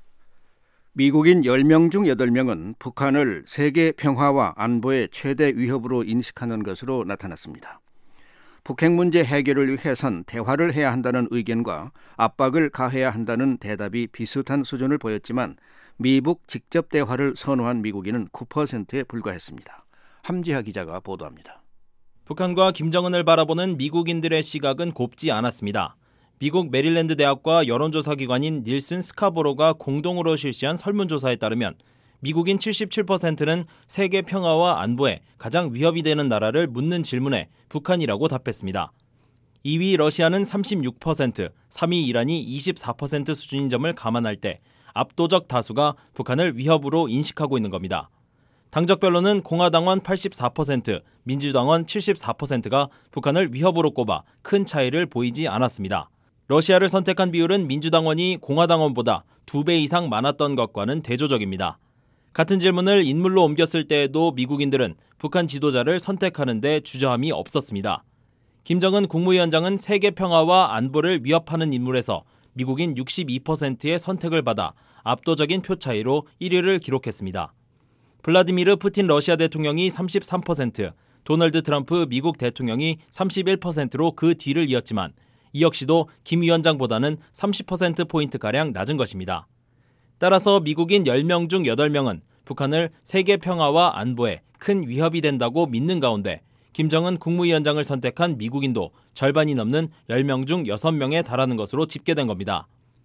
미국인 열 명 중 여덟 명은 북한을 세계 평화와 안보의 최대 위협으로 인식하는 것으로 나타났습니다. 북핵 문제 해결을 위해선 대화를 해야 한다는 의견과 압박을 가해야 한다는 대답이 비슷한 수준을 보였지만 미북 직접 대화를 선호한 미국인은 구 퍼센트에 불과했습니다. 함지하 기자가 보도합니다. 북한과 김정은을 바라보는 미국인들의 시각은 곱지 않았습니다. 미국 메릴랜드 대학과 여론조사 기관인 닐슨 스카보로가 공동으로 실시한 설문조사에 따르면 미국인 칠십칠 퍼센트는 세계 평화와 안보에 가장 위협이 되는 나라를 묻는 질문에 북한이라고 답했습니다. 이 위 러시아는 삼십육 퍼센트, 삼 위 이란이 이십사 퍼센트 수준인 점을 감안할 때 압도적 다수가 북한을 위협으로 인식하고 있는 겁니다. 당적별로는 공화당원 팔십사 퍼센트, 민주당원 칠십사 퍼센트가 북한을 위협으로 꼽아 큰 차이를 보이지 않았습니다. 러시아를 선택한 비율은 민주당원이 공화당원보다 두 배 이상 많았던 것과는 대조적입니다. 같은 질문을 인물로 옮겼을 때에도 미국인들은 북한 지도자를 선택하는 데 주저함이 없었습니다. 김정은 국무위원장은 세계 평화와 안보를 위협하는 인물에서 미국인 육십이 퍼센트의 선택을 받아 압도적인 표 차이로 일 위를 기록했습니다. 블라디미르 푸틴 러시아 대통령이 삼십삼 퍼센트, 도널드 트럼프 미국 대통령이 삼십일 퍼센트로 그 뒤를 이었지만 이 역시도 김 위원장보다는 삼십 퍼센트포인트가량 낮은 것입니다. 따라서 미국인 열 명 중 여덟 명은 북한을 세계 평화와 안보에 큰 위협이 된다고 믿는 가운데 김정은 국무위원장을 선택한 미국인도 절반이 넘는 열 명 중 여섯 명에 달하는 것으로 집계된 겁니다.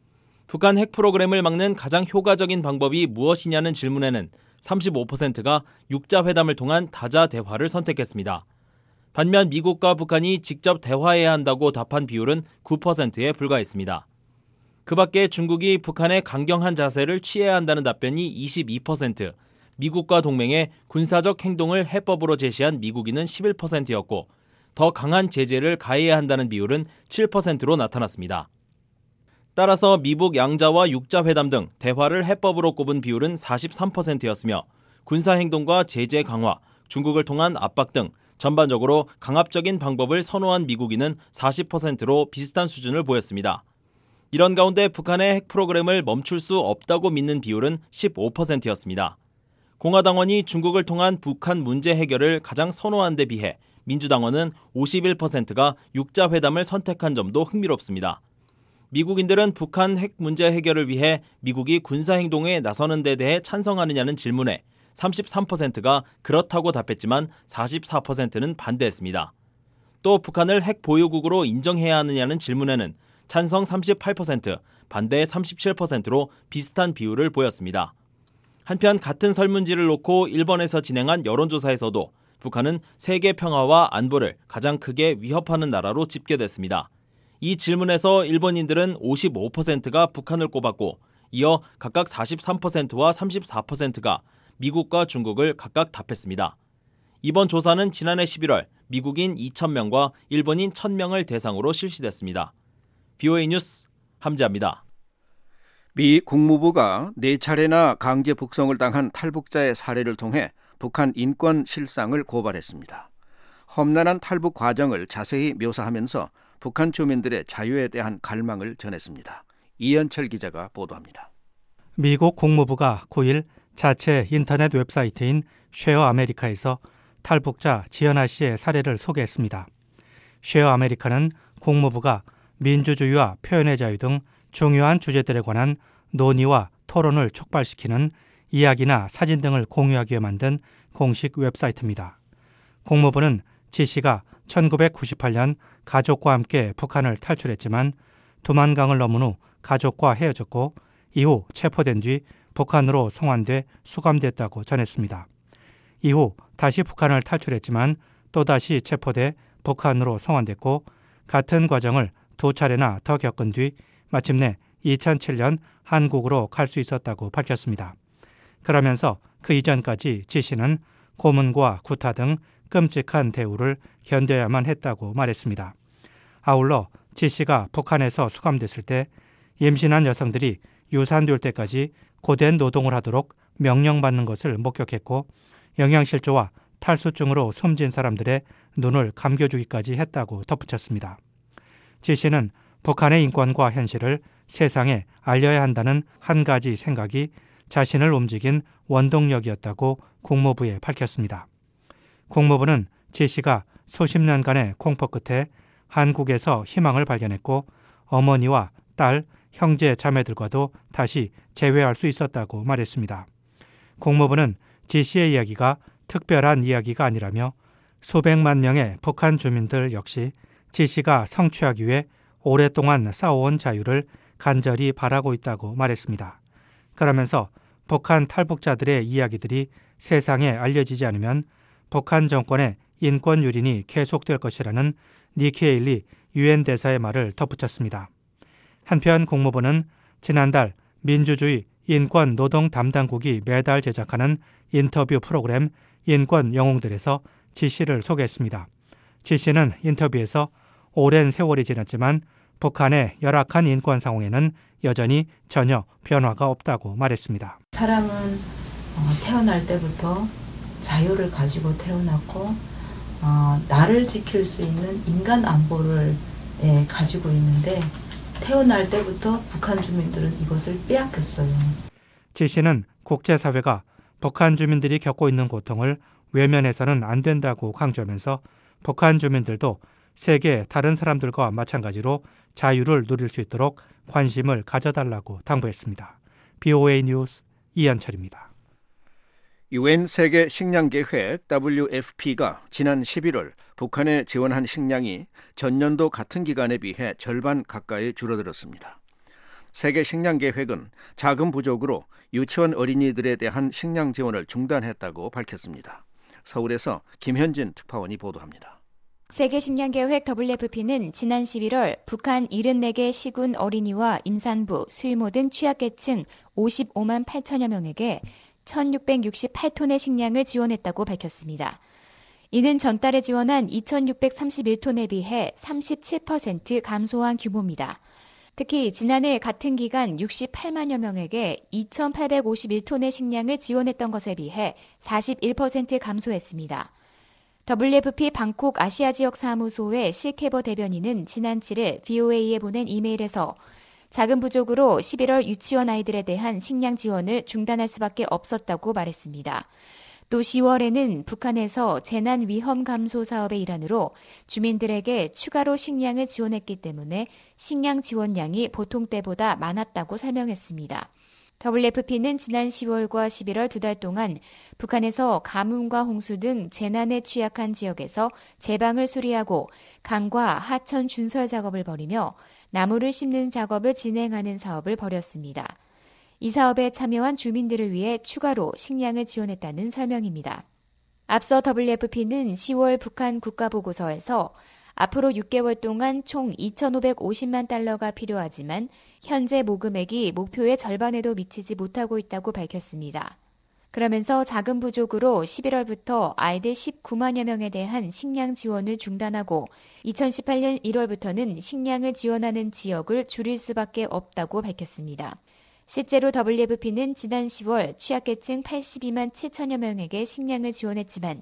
북한 핵 프로그램을 막는 가장 효과적인 방법이 무엇이냐는 질문에는 삼십오 퍼센트가 육자 회담을 통한 다자 대화를 선택했습니다. 반면 미국과 북한이 직접 대화해야 한다고 답한 비율은 구 퍼센트에 불과했습니다. 그 밖에 중국이 북한의 강경한 자세를 취해야 한다는 답변이 이십이 퍼센트, 미국과 동맹의 군사적 행동을 해법으로 제시한 미국인은 십일 퍼센트였고 더 강한 제재를 가해야 한다는 비율은 칠 퍼센트로 나타났습니다. 따라서 미북 양자와 육자 회담 등 대화를 해법으로 꼽은 비율은 사십삼 퍼센트였으며 군사행동과 제재 강화, 중국을 통한 압박 등 전반적으로 강압적인 방법을 선호한 미국인은 사십 퍼센트로 비슷한 수준을 보였습니다. 이런 가운데 북한의 핵 프로그램을 멈출 수 없다고 믿는 비율은 십오 퍼센트였습니다. 공화당원이 중국을 통한 북한 문제 해결을 가장 선호한 데 비해 민주당원은 오십일 퍼센트가 육자 회담을 선택한 점도 흥미롭습니다. 미국인들은 북한 핵 문제 해결을 위해 미국이 군사행동에 나서는 데 대해 찬성하느냐는 질문에 삼십삼 퍼센트가 그렇다고 답했지만 사십사 퍼센트는 반대했습니다. 또 북한을 핵 보유국으로 인정해야 하느냐는 질문에는 찬성 삼십팔 퍼센트, 반대 삼십칠 퍼센트로 비슷한 비율을 보였습니다. 한편 같은 설문지를 놓고 일본에서 진행한 여론조사에서도 북한은 세계 평화와 안보를 가장 크게 위협하는 나라로 집계됐습니다. 이 질문에서 일본인들은 오십오 퍼센트가 북한을 꼽았고 이어 각각 사십삼 퍼센트와 삼십사 퍼센트가 미국과 중국을 각각 답했습니다. 이번 조사는 지난해 십일월 미국인 이천 명과 일본인 천 명을 대상으로 실시됐습니다. 비오에이 뉴스 함지아입니다. 미 국무부가 네 차례나 강제 북송을 당한 탈북자의 사례를 통해 북한 인권 실상을 고발했습니다. 험난한 탈북 과정을 자세히 묘사하면서 북한 주민들의 자유에 대한 갈망을 전했습니다. 이현철 기자가 보도합니다. 미국 국무부가 구일 자체 인터넷 웹사이트인 쉐어 아메리카에서 탈북자 지연아 씨의 사례를 소개했습니다. 쉐어 아메리카는 국무부가 민주주의와 표현의 자유 등 중요한 주제들에 관한 논의와 토론을 촉발시키는 이야기나 사진 등을 공유하기 위해 만든 공식 웹사이트입니다. 국무부는 지 씨가 천구백구십팔 년 가족과 함께 북한을 탈출했지만 두만강을 넘은 후 가족과 헤어졌고 이후 체포된 뒤 북한으로 송환돼 수감됐다고 전했습니다. 이후 다시 북한을 탈출했지만 또다시 체포돼 북한으로 송환됐고 같은 과정을 두 차례나 더 겪은 뒤 마침내 이천칠 년 한국으로 갈 수 있었다고 밝혔습니다. 그러면서 그 이전까지 지 씨는 고문과 구타 등 끔찍한 대우를 견뎌야만 했다고 말했습니다. 아울러 지 씨가 북한에서 수감됐을 때 임신한 여성들이 유산될 때까지 고된 노동을 하도록 명령받는 것을 목격했고 영양실조와 탈수증으로 숨진 사람들의 눈을 감겨주기까지 했다고 덧붙였습니다. 지 씨는 북한의 인권과 현실을 세상에 알려야 한다는 한 가지 생각이 자신을 움직인 원동력이었다고 국무부에 밝혔습니다. 국무부는 지 씨가 수십 년간의 공포 끝에 한국에서 희망을 발견했고 어머니와 딸, 형제, 자매들과도 다시 재회할 수 있었다고 말했습니다. 국무부는 지 씨의 이야기가 특별한 이야기가 아니라며 수백만 명의 북한 주민들 역시 지 씨가 성취하기 위해 오랫동안 싸워온 자유를 간절히 바라고 있다고 말했습니다. 그러면서 북한 탈북자들의 이야기들이 세상에 알려지지 않으면 북한 정권의 인권 유린이 계속될 것이라는 니키 헤일리 유엔 대사의 말을 덧붙였습니다. 한편 국무부는 지난달 민주주의 인권 노동 담당국이 매달 제작하는 인터뷰 프로그램 인권 영웅들에서 지 씨를 소개했습니다. 지 씨는 인터뷰에서 오랜 세월이 지났지만 북한의 열악한 인권 상황에는 여전히 전혀 변화가 없다고 말했습니다. 사람은 태어날 때부터 자유를 가지고 태어났고 어, 나를 지킬 수 있는 인간 안보를 예, 가지고 있는데 태어날 때부터 북한 주민들은 이것을 빼앗겼어요. 지 씨는 국제사회가 북한 주민들이 겪고 있는 고통을 외면해서는 안 된다고 강조하면서 북한 주민들도 세계 다른 사람들과 마찬가지로 자유를 누릴 수 있도록 관심을 가져달라고 당부했습니다. 비오에이 뉴스 이현철입니다. 유엔 세계 식량계획 더블유에프피가 지난 십일월 북한에 지원한 식량이 전년도 같은 기간에 비해 절반 가까이 줄어들었습니다. 세계 식량계획은 자금 부족으로 유치원 어린이들에 대한 식량 지원을 중단했다고 밝혔습니다. 서울에서 김현진 특파원이 보도합니다. 세계식량계획 더블유에프피는 지난 십일월 북한 칠십사 개 시군 어린이와 임산부, 수유모 등 취약계층 오십오만 팔천여 명에게 천육백육십팔 톤의 식량을 지원했다고 밝혔습니다. 이는 전달에 지원한 이천육백삼십일 톤에 비해 삼십칠 퍼센트 감소한 규모입니다. 특히 지난해 같은 기간 육십팔만여 명에게 이천팔백오십일 톤의 식량을 지원했던 것에 비해 사십일 퍼센트 감소했습니다. 더블유에프피 방콕 아시아 지역 사무소의 실케버 대변인은 지난 칠일 브이오에이에 보낸 이메일에서 자금 부족으로 십일월 유치원 아이들에 대한 식량 지원을 중단할 수밖에 없었다고 말했습니다. 또 시월에는 북한에서 재난 위험 감소 사업의 일환으로 주민들에게 추가로 식량을 지원했기 때문에 식량 지원량이 보통 때보다 많았다고 설명했습니다. 더블유에프피는 지난 시월과 십일월 두 달 동안 북한에서 가뭄과 홍수 등 재난에 취약한 지역에서 제방을 수리하고 강과 하천 준설 작업을 벌이며 나무를 심는 작업을 진행하는 사업을 벌였습니다. 이 사업에 참여한 주민들을 위해 추가로 식량을 지원했다는 설명입니다. 앞서 더블유에프피는 시월 북한 국가보고서에서 앞으로 육 개월 동안 총 이천오백오십만 달러가 필요하지만 현재 모금액이 목표의 절반에도 미치지 못하고 있다고 밝혔습니다. 그러면서 자금 부족으로 십일월부터 아이들 십구만여 명에 대한 식량 지원을 중단하고 이천십팔년 일월부터는 식량을 지원하는 지역을 줄일 수밖에 없다고 밝혔습니다. 실제로 더블유에프피는 지난 시월 취약계층 팔십이만 칠천여 명에게 식량을 지원했지만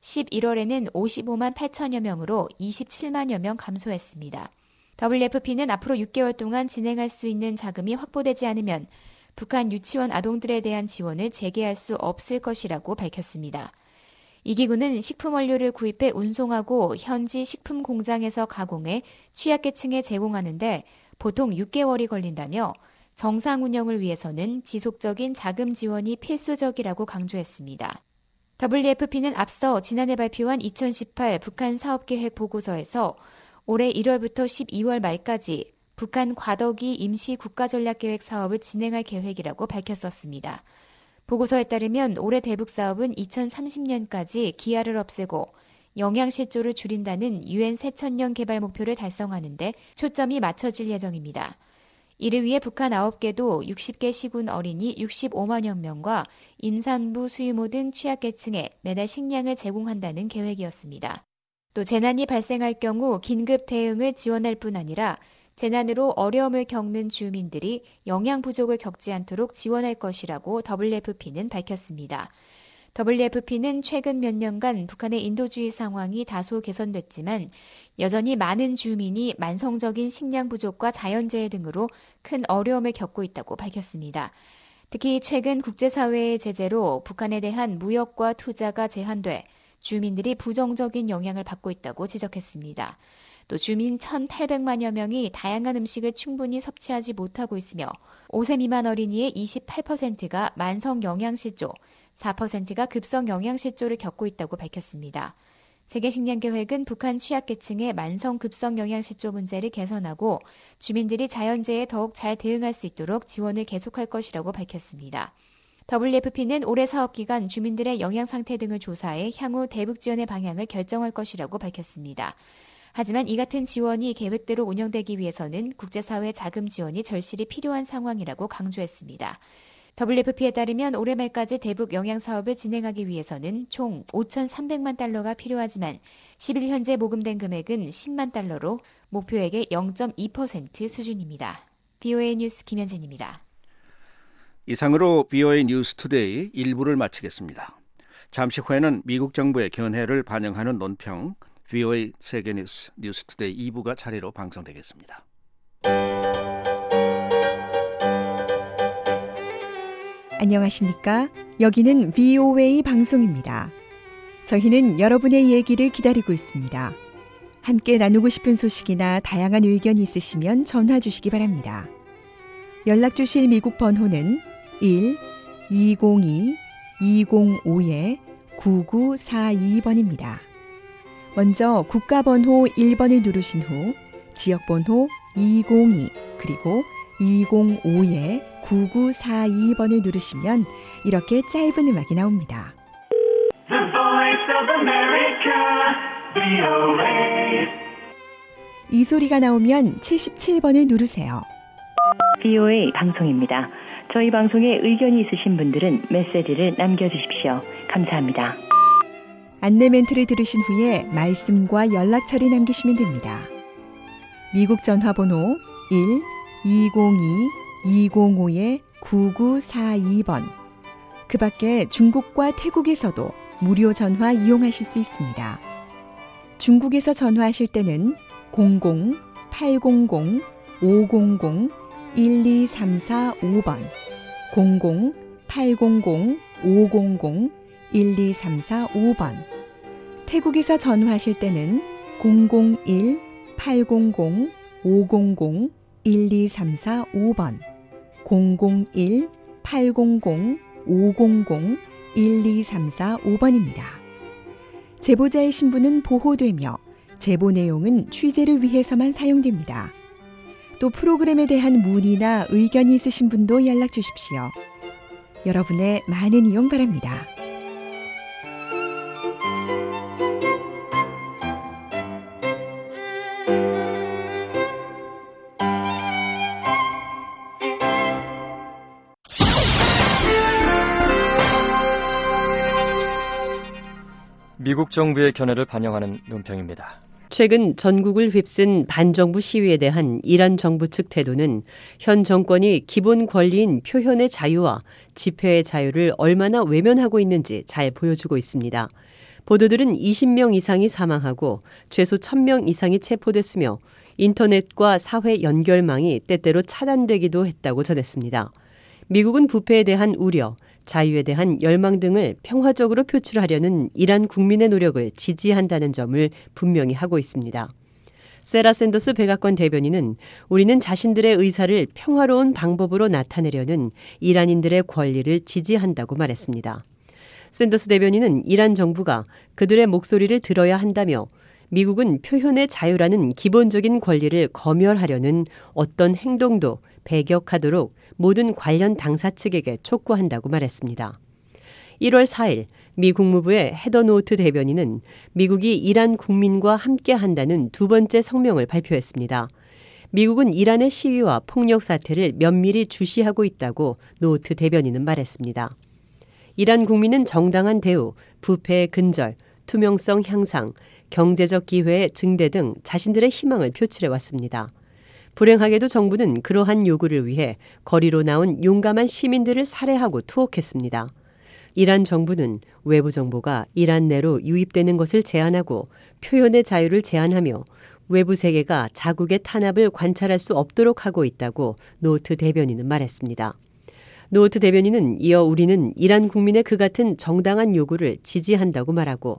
십일월에는 오십오만 팔천여 명으로 이십칠만여 명 감소했습니다. 더블유에프피는 앞으로 육 개월 동안 진행할 수 있는 자금이 확보되지 않으면 북한 유치원 아동들에 대한 지원을 재개할 수 없을 것이라고 밝혔습니다. 이 기구는 식품 원료를 구입해 운송하고 현지 식품 공장에서 가공해 취약계층에 제공하는데 보통 육 개월이 걸린다며 정상 운영을 위해서는 지속적인 자금 지원이 필수적이라고 강조했습니다. 더블유에프피는 앞서 지난해 발표한 이천십팔 북한 사업계획 보고서에서 올해 일월부터 십이월 말까지 북한 과도기 임시 국가전략계획 사업을 진행할 계획이라고 밝혔었습니다. 보고서에 따르면 올해 대북 사업은 이천삼십년까지 기아를 없애고 영양실조를 줄인다는 유엔 새천년 개발 목표를 달성하는 데 초점이 맞춰질 예정입니다. 이를 위해 북한 아홉 개도 육십 개 시군 어린이 육십오만여 명과 임산부, 수유모 등 취약계층에 매달 식량을 제공한다는 계획이었습니다. 또 재난이 발생할 경우 긴급 대응을 지원할 뿐 아니라 재난으로 어려움을 겪는 주민들이 영양 부족을 겪지 않도록 지원할 것이라고 더블유에프피는 밝혔습니다. 더블유에프피는 최근 몇 년간 북한의 인도주의 상황이 다소 개선됐지만 여전히 많은 주민이 만성적인 식량 부족과 자연재해 등으로 큰 어려움을 겪고 있다고 밝혔습니다. 특히 최근 국제사회의 제재로 북한에 대한 무역과 투자가 제한돼 주민들이 부정적인 영향을 받고 있다고 지적했습니다. 또 주민 천팔백만여 명이 다양한 음식을 충분히 섭취하지 못하고 있으며 오 세 미만 어린이의 이십팔 퍼센트가 만성 영양실조, 사 퍼센트가 급성 영양실조를 겪고 있다고 밝혔습니다. 세계식량계획은 북한 취약계층의 만성 급성 영양실조 문제를 개선하고 주민들이 자연재해에 더욱 잘 대응할 수 있도록 지원을 계속할 것이라고 밝혔습니다. 더블유에프피는 올해 사업기간 주민들의 영양 상태 등을 조사해 향후 대북 지원의 방향을 결정할 것이라고 밝혔습니다. 하지만 이 같은 지원이 계획대로 운영되기 위해서는 국제사회 자금 지원이 절실히 필요한 상황이라고 강조했습니다. 더블유에프피에 따르면 올해 말까지 대북 영양 사업을 진행하기 위해서는 총 오천삼백만 달러가 필요하지만 십 일 현재 모금된 금액은 십만 달러로 목표액의 영 점 이 퍼센트 수준입니다. 브이오에이 뉴스 김현진입니다. 이상으로 브이오에이 뉴스 투데이 일 부를 마치겠습니다. 잠시 후에는 미국 정부의 견해를 반영하는 논평 브이오에이 세계뉴스 뉴스투데이 이 부가 차례로 방송되겠습니다. 안녕하십니까? 여기는 브이오에이 방송입니다. 저희는 여러분의 얘기를 기다리고 있습니다. 함께 나누고 싶은 소식이나 다양한 의견이 있으시면 전화 주시기 바랍니다. 연락 주실 미국 번호는 일 이공이 이공오 구구사이 번입니다. 먼저 국가번호 일 번을 누르신 후 지역번호 이공이 그리고 이공오 구구사이 번을 누르시면 이렇게 짧은 음악이 나옵니다. The Voice of America, 브이오에이. 이 소리가 나오면 칠십칠 번을 누르세요. 브이오에이 방송입니다. 저희 방송에 의견이 있으신 분들은 메시지를 남겨주십시오. 감사합니다. 안내 멘트를 들으신 후에 말씀과 연락처를 남기시면 됩니다. 미국 전화번호 일 이공이 이공오 구구사이 번. 그 밖에 중국과 태국에서도 무료 전화 이용하실 수 있습니다. 중국에서 전화하실 때는 공공 팔공공 오공공 일이삼사오 번, 공공 팔공공 오공공 일이삼사오 번. 태국에서 전화하실 때는 공공일 팔공공 오공공 일이삼사오 번, 공공일 팔공공 오공공 일이삼사오 번입니다. 제보자의 신분은 보호되며 제보 내용은 취재를 위해서만 사용됩니다. 또 프로그램에 대한 문의나 의견이 있으신 분도 연락 주십시오. 여러분의 많은 이용 바랍니다. 미국 정부의 견해를 반영하는 논평입니다. 최근 전국을 휩쓴 반정부 시위에 대한 이란 정부 측 태도는 현 정권이 기본 권리인 표현의 자유와 집회의 자유를 얼마나 외면하고 있는지 잘 보여주고 있습니다. 보도들은 이십 명 이상이 사망하고 최소 천 명 이상이 체포됐으며 인터넷과 사회 연결망이 때때로 차단되기도 했다고 전했습니다. 미국은 부패에 대한 우려, 자유에 대한 열망 등을 평화적으로 표출하려는 이란 국민의 노력을 지지한다는 점을 분명히 하고 있습니다. 세라 샌더스 백악관 대변인은 우리는 자신들의 의사를 평화로운 방법으로 나타내려는 이란인들의 권리를 지지한다고 말했습니다. 샌더스 대변인은 이란 정부가 그들의 목소리를 들어야 한다며 미국은 표현의 자유라는 기본적인 권리를 검열하려는 어떤 행동도 배격하도록 모든 관련 당사 측에게 촉구한다고 말했습니다. 일월 사일 미 국무부의 헤더 노트 대변인은 미국이 이란 국민과 함께한다는 두 번째 성명을 발표했습니다. 미국은 이란의 시위와 폭력 사태를 면밀히 주시하고 있다고 노트 대변인은 말했습니다. 이란 국민은 정당한 대우, 부패의 근절, 투명성 향상, 경제적 기회의 증대 등 자신들의 희망을 표출해왔습니다. 불행하게도 정부는 그러한 요구를 위해 거리로 나온 용감한 시민들을 살해하고 투옥했습니다. 이란 정부는 외부 정보가 이란 내로 유입되는 것을 제한하고 표현의 자유를 제한하며 외부 세계가 자국의 탄압을 관찰할 수 없도록 하고 있다고 노트 대변인은 말했습니다. 노트 대변인은 이어 우리는 이란 국민의 그 같은 정당한 요구를 지지한다고 말하고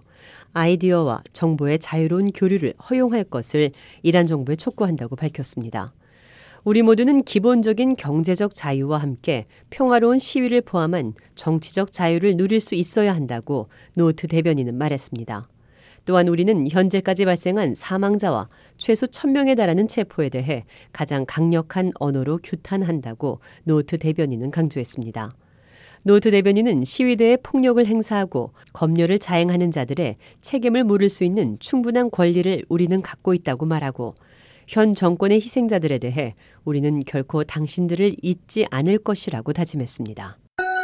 아이디어와 정보의 자유로운 교류를 허용할 것을 이란 정부에 촉구한다고 밝혔습니다. 우리 모두는 기본적인 경제적 자유와 함께 평화로운 시위를 포함한 정치적 자유를 누릴 수 있어야 한다고 노트 대변인은 말했습니다. 또한 우리는 현재까지 발생한 사망자와 최소 천 명에 달하는 체포에 대해 가장 강력한 언어로 규탄한다고 노트 대변인은 강조했습니다. 노트 대변인은 시위대에 폭력을 행사하고 검열을 자행하는 자들의 책임을 물을 수 있는 충분한 권리를 우리는 갖고 있다고 말하고 현 정권의 희생자들에 대해 우리는 결코 당신들을 잊지 않을 것이라고 다짐했습니다.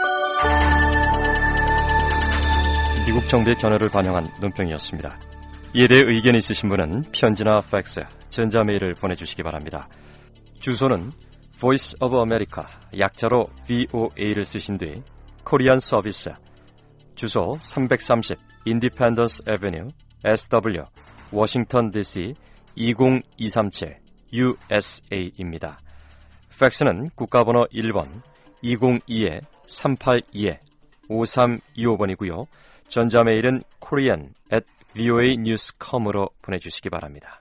미국 정부의 견해를 반영한 논평이었습니다. 이에 대해 의견이 있으신 분은 편지나 팩스, 전자메일을 보내주시기 바랍니다. 주소는 Voice of America, 약자로 브이오에이를 쓰신 뒤 코리안 서비스, 주소 삼백삼십 Independence Avenue, 에스더블유, 워싱턴 디씨 이공이삼칠 유에스에이입니다. 팩스는 국가번호 일 번 이공이 삼팔이 오삼이오 번이고요. 전자메일은 korean at voa news dot com으로 보내주시기 바랍니다.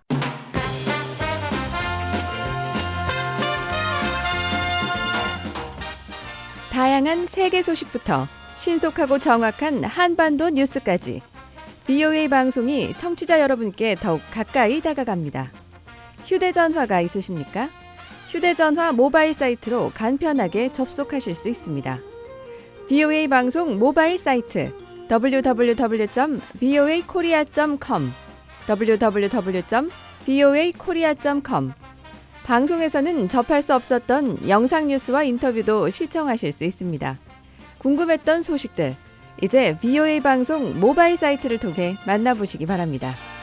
다양한 세계 소식부터 신속하고 정확한 한반도 뉴스까지 브이오에이 방송이 청취자 여러분께 더욱 가까이 다가갑니다. 휴대전화가 있으십니까? 휴대전화 모바일 사이트로 간편하게 접속하실 수 있습니다. 브이오에이 방송 모바일 사이트 더블유 더블유 더블유 점 브이오에이 코리아 점 컴 더블유 더블유 더블유 점 브이오에이 코리아 점 컴 방송에서는 접할 수 없었던 영상 뉴스와 인터뷰도 시청하실 수 있습니다. 궁금했던 소식들, 이제 브이오에이 방송 모바일 사이트를 통해 만나보시기 바랍니다.